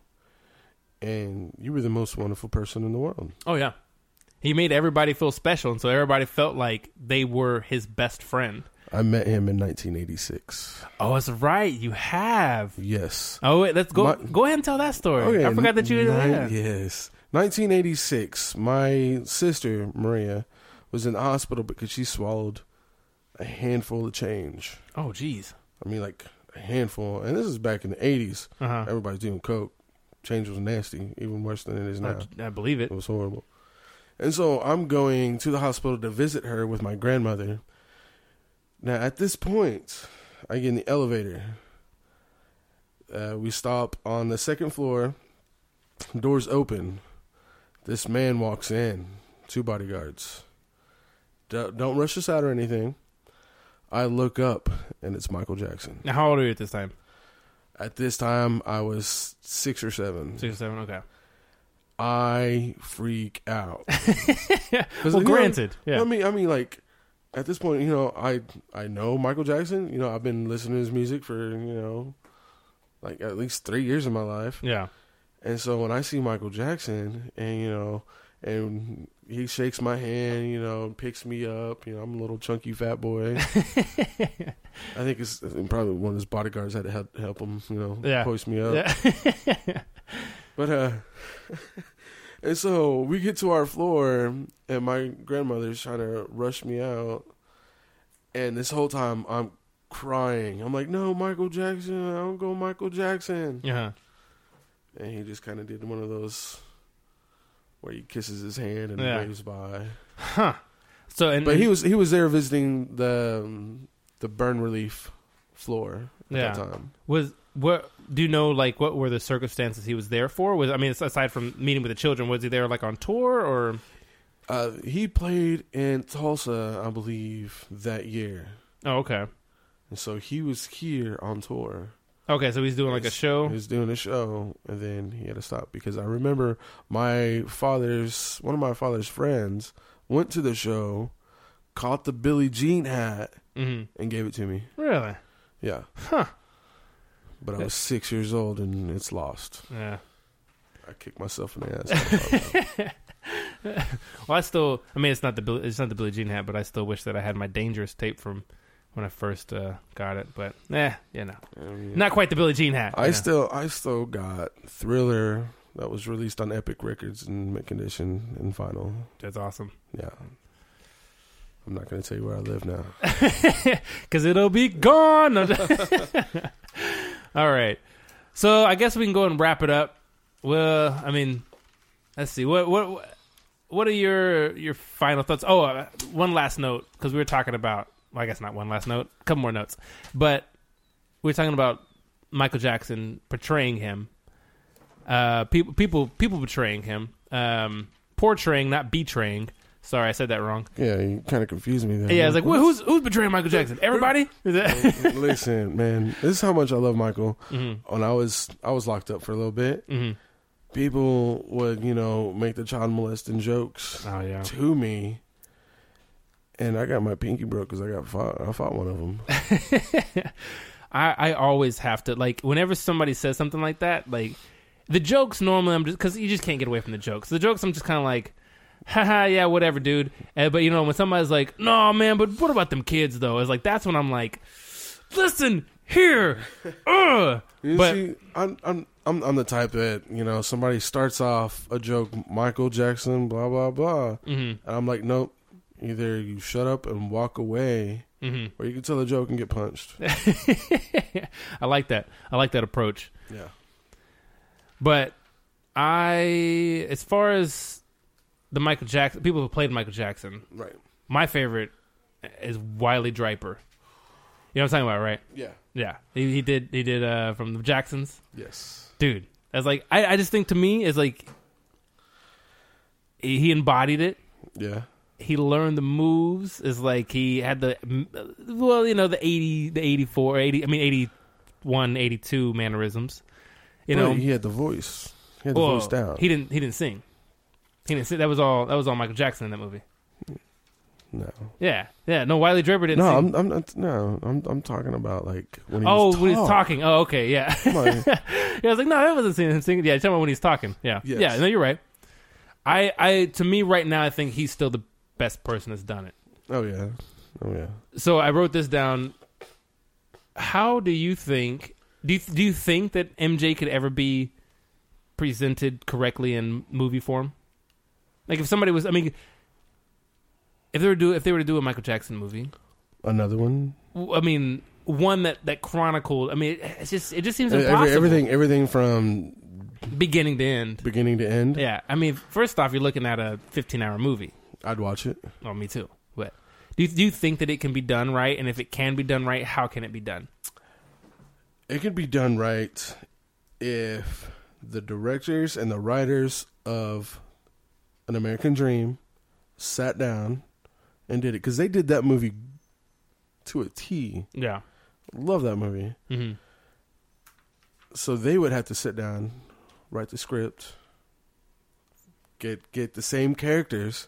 and you were the most wonderful person in the world. Oh, yeah. He made everybody feel special, and so everybody felt like they were his best friend. I met him in nineteen eighty-six. Oh, that's right. You have. Yes. Oh, wait. Let's go My, Go ahead and tell that story. okay, I forgot that you did nine, that. Yes. nineteen eighty-six, my sister, Maria, was in the hospital because she swallowed a handful of change. Oh, jeez. I mean, like... a handful, and this is back in the eighties. Uh-huh. Everybody's doing coke. Change was nasty, even worse than it is now. I, I believe it. It was horrible. And so I'm going to the hospital to visit her with my grandmother. Now, at this point, I get in the elevator. Uh, we stop on the second floor. Doors open. This man walks in. Two bodyguards. D- don't rush us out or anything. I look up, and it's Michael Jackson. Now, how old are you at this time? At this time, I was six or seven. Six or seven, okay. I freak out. Well, granted. Know, yeah. I mean, I mean, like, at this point, you know, I I know Michael Jackson. You know, I've been listening to his music for, you know, like at least three years of my life. Yeah. And so when I see Michael Jackson, and, you know, and he shakes my hand, you know, picks me up. You know, I'm a little chunky fat boy. I think it's probably one of his bodyguards had to help, help him, you know, yeah. hoist me up. Yeah. But, uh, and so we get to our floor, and my grandmother's trying to rush me out. And this whole time, I'm crying. I'm like, no, Michael Jackson. I don't go Michael Jackson. Yeah. And he just kind of did one of those where he kisses his hand and yeah. waves by. Huh. So, and, but he was he was there visiting the um, the burn relief floor at yeah. that time. Was what do you know? Like, what were the circumstances he was there for? Was I mean, aside from meeting with the children, was he there like on tour or? Uh, he played in Tulsa, I believe, that year. Oh, okay. And so he was here on tour. Okay, so he's doing like a show? He was doing a show, and then he had to stop because I remember my father's, one of my father's friends went to the show, caught the Billie Jean hat, mm-hmm. and gave it to me. Really? Yeah. Huh. But I was six years old, and it's lost. Yeah. I kicked myself in the ass. Well, I still, I mean, it's not the it's not the Billie Jean hat, but I still wish that I had my Dangerous tape from when I first uh, got it, but eh, you know, um, yeah. not quite the Billie Jean hat. I know. still, I still got Thriller that was released on Epic Records in mint condition and vinyl. That's awesome. Yeah, I'm not going to tell you where I live now because it'll be gone. All right, so I guess we can go and wrap it up. Well, I mean, let's see what what what are your your final thoughts? Oh, uh, one last note because we were talking about. Well, I guess not one last note, a couple more notes. But we were talking about Michael Jackson portraying him. Uh, people, people, people betraying him. Um, portraying, not betraying. Sorry, I said that wrong. Yeah, you kind of confused me there. Yeah, I was like, well, who's who's betraying Michael Jackson? Everybody? Listen, man, this is how much I love Michael. Mm-hmm. When I was I was locked up for a little bit, mm-hmm. people would, you know, make the child molesting jokes oh, yeah. to me. And I got my pinky broke because I got fought. I fought one of them. I, I always have to, like, whenever somebody says something like that, like, the jokes normally, I'm just, because you just can't get away from the jokes. The jokes, I'm just kind of like, haha, yeah, whatever, dude. And, but, you know, when somebody's like, no, man, but what about them kids, though? It's like, that's when I'm like, listen, here, uh, You But- see, I'm, I'm I'm I'm the type that, you know, somebody starts off a joke, Michael Jackson, blah blah blah, Mm-hmm. and I'm like, nope. Either you shut up and walk away, Mm-hmm. or you can tell a joke and get punched. I like that. I like that approach. Yeah. But I, as far as the Michael Jackson, people who played Michael Jackson, Right. my favorite is Wiley Draper. You know what I'm talking about, right? Yeah. Yeah, he, he did. He did uh, from the Jacksons, Yes. dude. That's like I, I just think to me is like he, he embodied it. Yeah. He learned the moves. Is like he had the well, you know, the eighty, the eighty-four, eighty. I mean, eighty-one, eighty-two mannerisms. You But know, he had the voice. He had the well, voice down. he didn't. He didn't sing. He didn't sing. That was all. That was all Michael Jackson in that movie. No. Yeah, yeah. No, Wiley Draper didn't. No, sing. I'm, I'm not. No, I'm. I'm talking about like when he Oh, was when he's talk. talking. Oh, okay, yeah. Come on. Yeah, I was like, no, that wasn't him singing. Yeah, tell me when he's talking. Yeah, Yes. yeah. No, you're right. I, I, to me, right now, I think he's still the best person that's done it. Oh yeah. Oh yeah. So I wrote this down. How do you think? Do you, do you think that M J could ever be presented correctly in movie form? Like if somebody was, I mean, if they were do if they were to do a Michael Jackson movie, Another one. I mean, one that, that chronicled. I mean, it's just it just seems Every- impossible. everything. Everything from beginning to end. beginning to end. Yeah, I mean, first off, you're looking at a fifteen-hour movie. I'd watch it. Oh, me too. But do you, do you think that it can be done right? And if it can be done right, how can it be done? It could be done right if the directors and the writers of An American Dream sat down and did it, because they did that movie to a T. Yeah. Love that movie. Mm-hmm. So they would have to sit down, write the script, get get the same characters,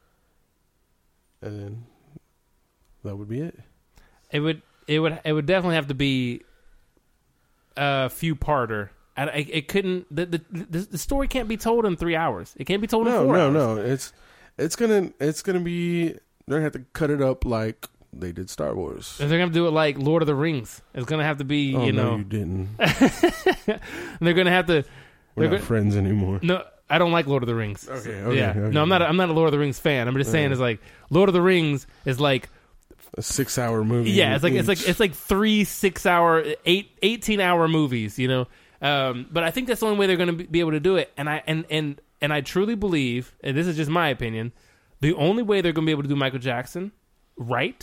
and then that would be it. It would. It would. It would definitely have to be a few parter. I, I, it couldn't. The, the the the story can't be told in three hours. It can't be told in No, four no, hours. no. It's it's gonna it's gonna be. They're gonna have to cut it up like they did Star Wars. If they're gonna do it like Lord of the Rings, it's gonna have to be. Oh you no, know, you didn't. they're gonna have to. We're They're not go- friends anymore. No, I don't like Lord of the Rings. Okay, okay, yeah, okay. no, I'm not. A, I'm not a Lord of the Rings fan. I'm just saying, Yeah. it's like Lord of the Rings is like, A six-hour movie. yeah, it's like it's each. like it's like three six hour, eight eighteen hour movies, you know. Um, but I think that's the only way they're going to be able to do it. And I and and and I truly believe, and this is just my opinion, the only way they're going to be able to do Michael Jackson right,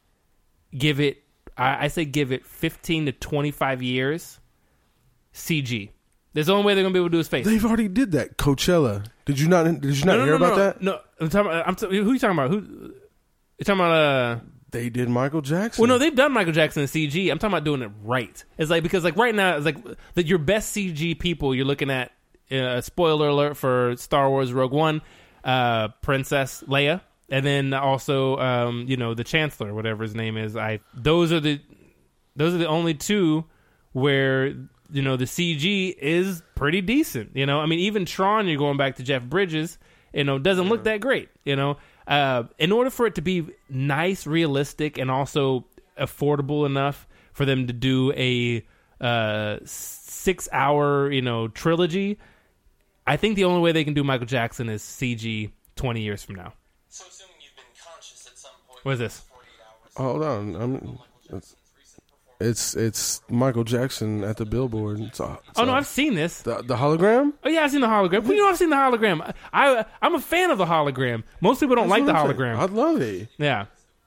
give it, I, I say, give it fifteen to twenty-five years, C G. That's the only way they're gonna be able to do his face. They've already did that. Coachella. Did you not? Did you not no, no, hear no, about no, that? No, I'm talking. About, I'm t- who you talking about? Who you talking about? Uh, They did Michael Jackson. well, no, they've done Michael Jackson in C G. I'm talking about doing it right. It's like because like right now, it's like that your best C G people. You're looking at uh, spoiler alert for Star Wars Rogue One, uh, Princess Leia, and then also um, you know the Chancellor, whatever his name is. I those are the those are the only two where you know the C G is pretty decent. You know, I mean, even Tron, you're going back to Jeff Bridges. You know, doesn't look that great. You know. Uh, in order for it to be nice, realistic, and also affordable enough for them to do a uh, six-hour, you know, trilogy, I think the only way they can do Michael Jackson is C G twenty years from now. So assuming you've been conscious at some point. What is this? forty-eight hours. Hold on. I'm, it's, it's it's Michael Jackson at the Billboard. It's a, it's Oh no, a- I've seen this. the the hologram. Oh yeah, I've seen the hologram. Well, you know, I've seen the hologram. I I'm a fan of the hologram. Most people don't like the That's what I'm saying. hologram. I love it. Yeah,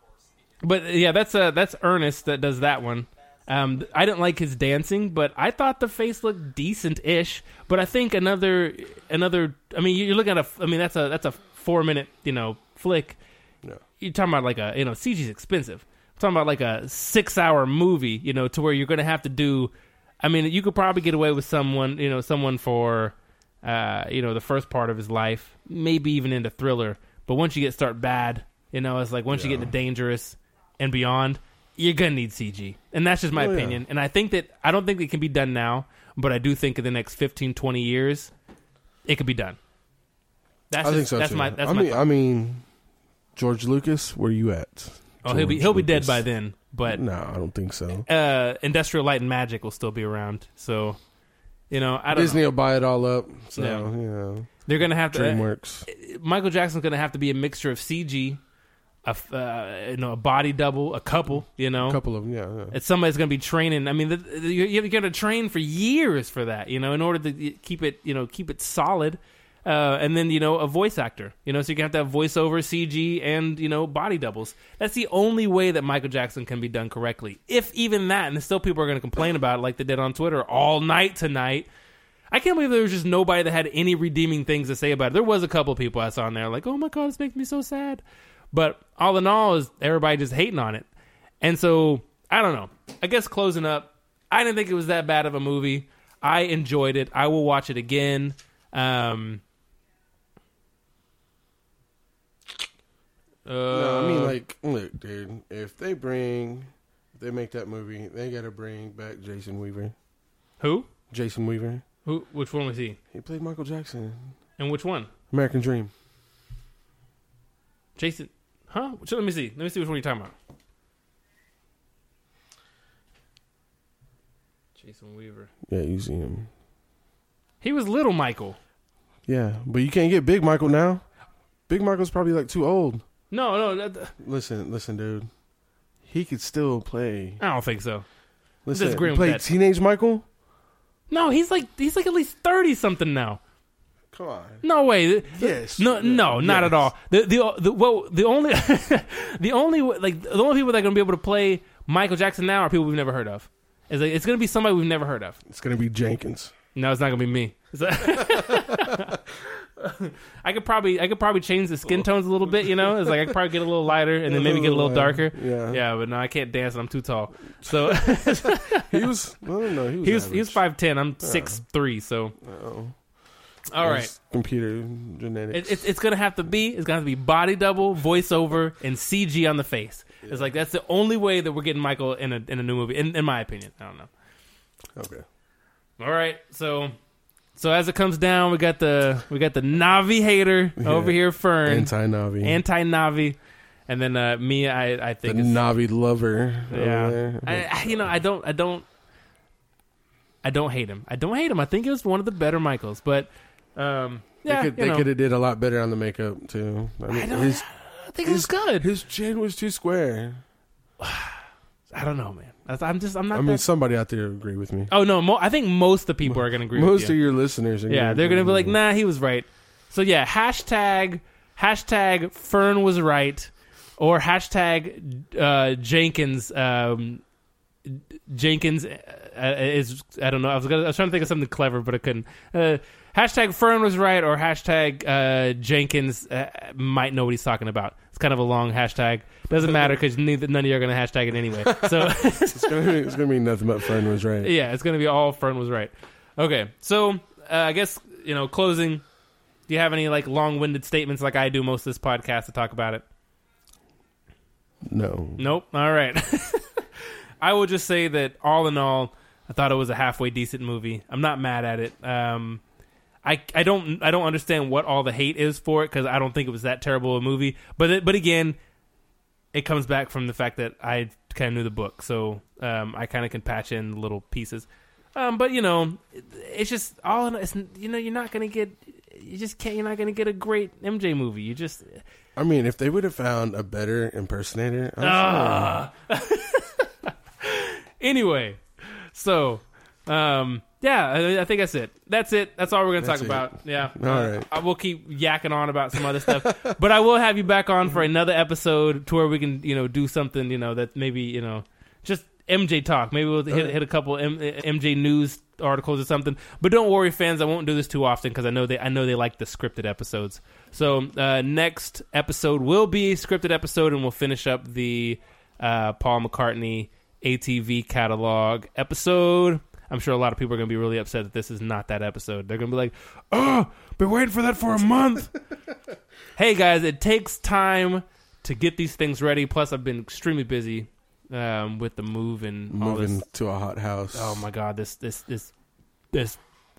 but yeah, that's uh that's Ernest that does that one. Um, I didn't like his dancing, but I thought the face looked decent-ish. But I think another another. I mean, you're looking at a. I mean, that's a that's a four minute you know flick. Yeah. You're talking about like a you know C G's expensive. I'm talking about like a six hour movie. You know, to where you're going to have to do. I mean, you could probably get away with someone. You know, someone for. Uh, you know, the first part of his life, maybe even into thriller. But once you get start bad, you know, it's like once you Yeah. get into dangerous and beyond, you're gonna need C G, and that's just my Oh, yeah. opinion. And I think that I don't think it can be done now, but I do think in the next fifteen, twenty years, it could be done. That's I just, think so That's too. my. That's I my. mean, I mean, George Lucas, where you at? Oh, he'll be George he'll be dead Lucas. by then. But No, I don't think so. uh, Industrial Light and Magic will still be around. So, you know, I don't Disney know. will buy it all up. So, Yeah. you know, They're gonna have to. DreamWorks. Michael Jackson's gonna have to be a mixture of C G, a f- uh, you know, a body double, a couple. You know, A couple of them, yeah. yeah. it's somebody's gonna be training. I mean, the, the, you- you're gonna train for years for that. You know, in order to keep it, you know, keep it solid. Uh, and then, you know, a voice actor, you know, so you can have to have voiceover, C G, and, you know, body doubles. That's the only way that Michael Jackson can be done correctly. If even that, and still people are going to complain about it like they did on Twitter all night tonight. I can't believe there was just nobody that had any redeeming things to say about it. There was a couple people I saw in there like, oh my God, this makes me so sad. But all in all, is everybody just hating on it. And so, I don't know. I guess closing up, I didn't think it was that bad of a movie. I enjoyed it. I will watch it again. Um... Uh, No, I mean, like, look, dude. If they bring, if they make that movie, they got to bring back Jason Weaver. who? Jason Weaver. Who? Which one was he? He played Michael Jackson. And which one? American Dream. Jason? Huh? So let me see. Let me see which one you're talking about. Jason Weaver. Yeah, you see him. He was Little Michael. Yeah, but you can't get Big Michael now. Big Michael's probably like too old. No, no, that, that- Listen, listen, dude. He could still play. I don't think so. Listen, disagree with play that. teenage Michael. No, he's like he's like at least thirty something now. Come on. No way. Yes. No, no, not Yes. at all. The the the well, the only the only like the only people that are gonna be able to play Michael Jackson now are people we've never heard of. It's like it's gonna be somebody we've never heard of. It's gonna be Jenkins. No, it's not gonna be me. It's like- I could probably I could probably change the skin tones a little bit, you know. It's like I could probably get a little lighter and then maybe get a little darker. Yeah. Yeah, but no, I can't dance and I'm too tall. So He was. I don't know. He was. he was he was average. five ten. I'm six three. So Oh. all right, It's computer genetics. it, it, it's gonna have to be it's gonna have to be body double, voiceover, and C G on the face. It's like that's the only way that we're getting Michael in a in a new movie, in, in my opinion. I don't know. okay. All right, so so as it comes down, we got the we got the Navi hater Yeah. over here, Fern, Anti Navi. anti Navi, and then uh, me, I I the think is, Navi lover. over yeah, there. I, I, you know I don't I don't I don't hate him. I don't hate him. I think it was one of the better Michaels, but um, yeah, they could you they know, could have did a lot better on the makeup too. I mean, I don't- his I think it was good. his chin was too square. I don't know, man. That's- I'm just I'm not. I mean, that, somebody out there agree with me. oh no, mo- I think most of the people are gonna agree. Most with of you. your listeners, are Yeah, they're gonna be agree like, with me. nah, he was right. So yeah, hashtag hashtag Fern was right, or hashtag uh, Jenkins um, Jenkins uh, is I don't know. I was gonna, I was trying to think of something clever, but I couldn't. Uh, hashtag Fern was right, or hashtag uh, Jenkins uh, might know what he's talking about. It's kind of a long hashtag. Doesn't matter because neither none of you are gonna hashtag it anyway. So. It's gonna be it's gonna be nothing but Fern was right. Yeah, it's going to be all Fern was right. Okay, so uh, I guess, you know, closing, do you have any, like, long-winded statements like I do most of this podcast to talk about it? No. Nope. All right. I will just say that, all in all, I thought it was a halfway decent movie. I'm not mad at it. Um, I, I don't I don't understand what all the hate is for it because I don't think it was that terrible a movie. But it, but again, it comes back from the fact that I kind of knew the book, so um, I kind of can patch in little pieces. Um, but you know, it, it's just all in, it's, you know, you're not gonna get, you just can't, you're not gonna get a great M J movie. You just I mean, if they would have found a better impersonator, I'm ah. Anyway, so um, yeah, I, I think that's it. That's it. That's all we're gonna That's talk it. about. Yeah. All Uh, right. I will keep yakking on about some other stuff, but I will have you back on for another episode to where we can, you know, do something, you know, that maybe, you know, just M J talk. Maybe we'll hit, hit a couple M- MJ news articles or something. But don't worry, fans, I won't do this too often because I know they I know they like the scripted episodes. So uh, next episode will be a scripted episode, and we'll finish up the uh, Paul McCartney A T V catalog episode. I'm sure a lot of people are going to be really upset that this is not that episode. They're going to be like, oh, been waiting for that for a month. Hey, guys, it takes time to get these things ready. Plus, I've been extremely busy um, with the move and all moving this. to a hot house. Oh, my God, this this this this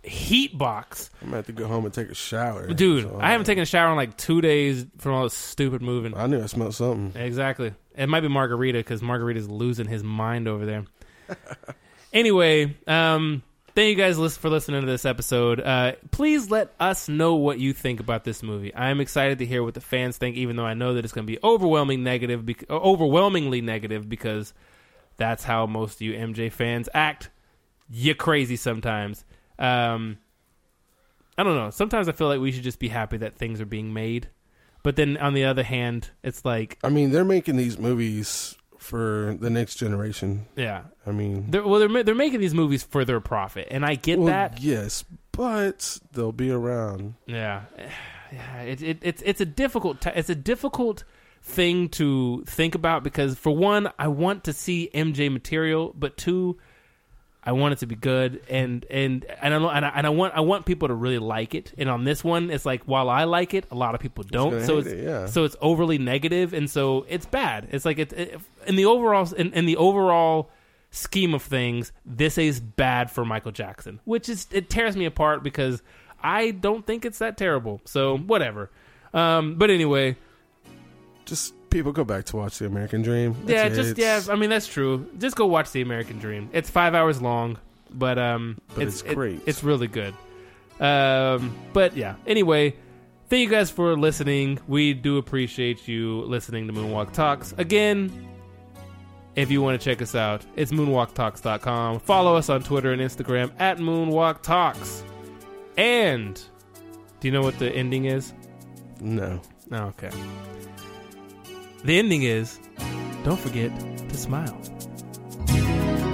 heat box. I'm gonna have to go home and take a shower, Dude, so, I haven't taken a shower in like two days from all this stupid moving. I knew I smelled something. Exactly. It might be Margarita because Margarita's losing his mind over there. Anyway, um, thank you guys for listening to this episode. Uh, please let us know what you think about this movie. I'm excited to hear what the fans think, even though I know that it's going to be overwhelming negative, bec- overwhelmingly negative because that's how most of you M J fans act. You're crazy sometimes. Um, I don't know. Sometimes I feel like we should just be happy that things are being made. But then on the other hand, it's like... I mean, they're making these movies for the next generation. Yeah. I mean... They're, well, they're, ma- they're making these movies for their profit, and I get well, that. Yes, but they'll be around. Yeah. Yeah, it, it, it's it's a difficult t- it's a difficult thing to think about because, for one, I want to see M J material, but two... I want it to be good, and and and I, and I and I want I want people to really like it. And on this one, it's like while I like it, a lot of people don't. So it's it, yeah. so it's overly negative, and so it's bad. It's like it, it in the overall in, in the overall scheme of things, this is bad for Michael Jackson, which is it tears me apart because I don't think it's that terrible. So whatever. Um, but anyway, just. People go back to watch The American Dream. That's yeah, it. just It's- yeah. I mean, that's true. Just go watch The American Dream. It's five hours long, but um, But it's it- great. it's really good. Um, but yeah. Anyway, thank you guys for listening. We do appreciate you listening to Moonwalk Talks. Again, if you want to check us out, it's moonwalk talks dot com. Follow us on Twitter and Instagram at Moonwalk Talks. And do you know what the ending is? No. Oh, okay. The ending is, don't forget to smile.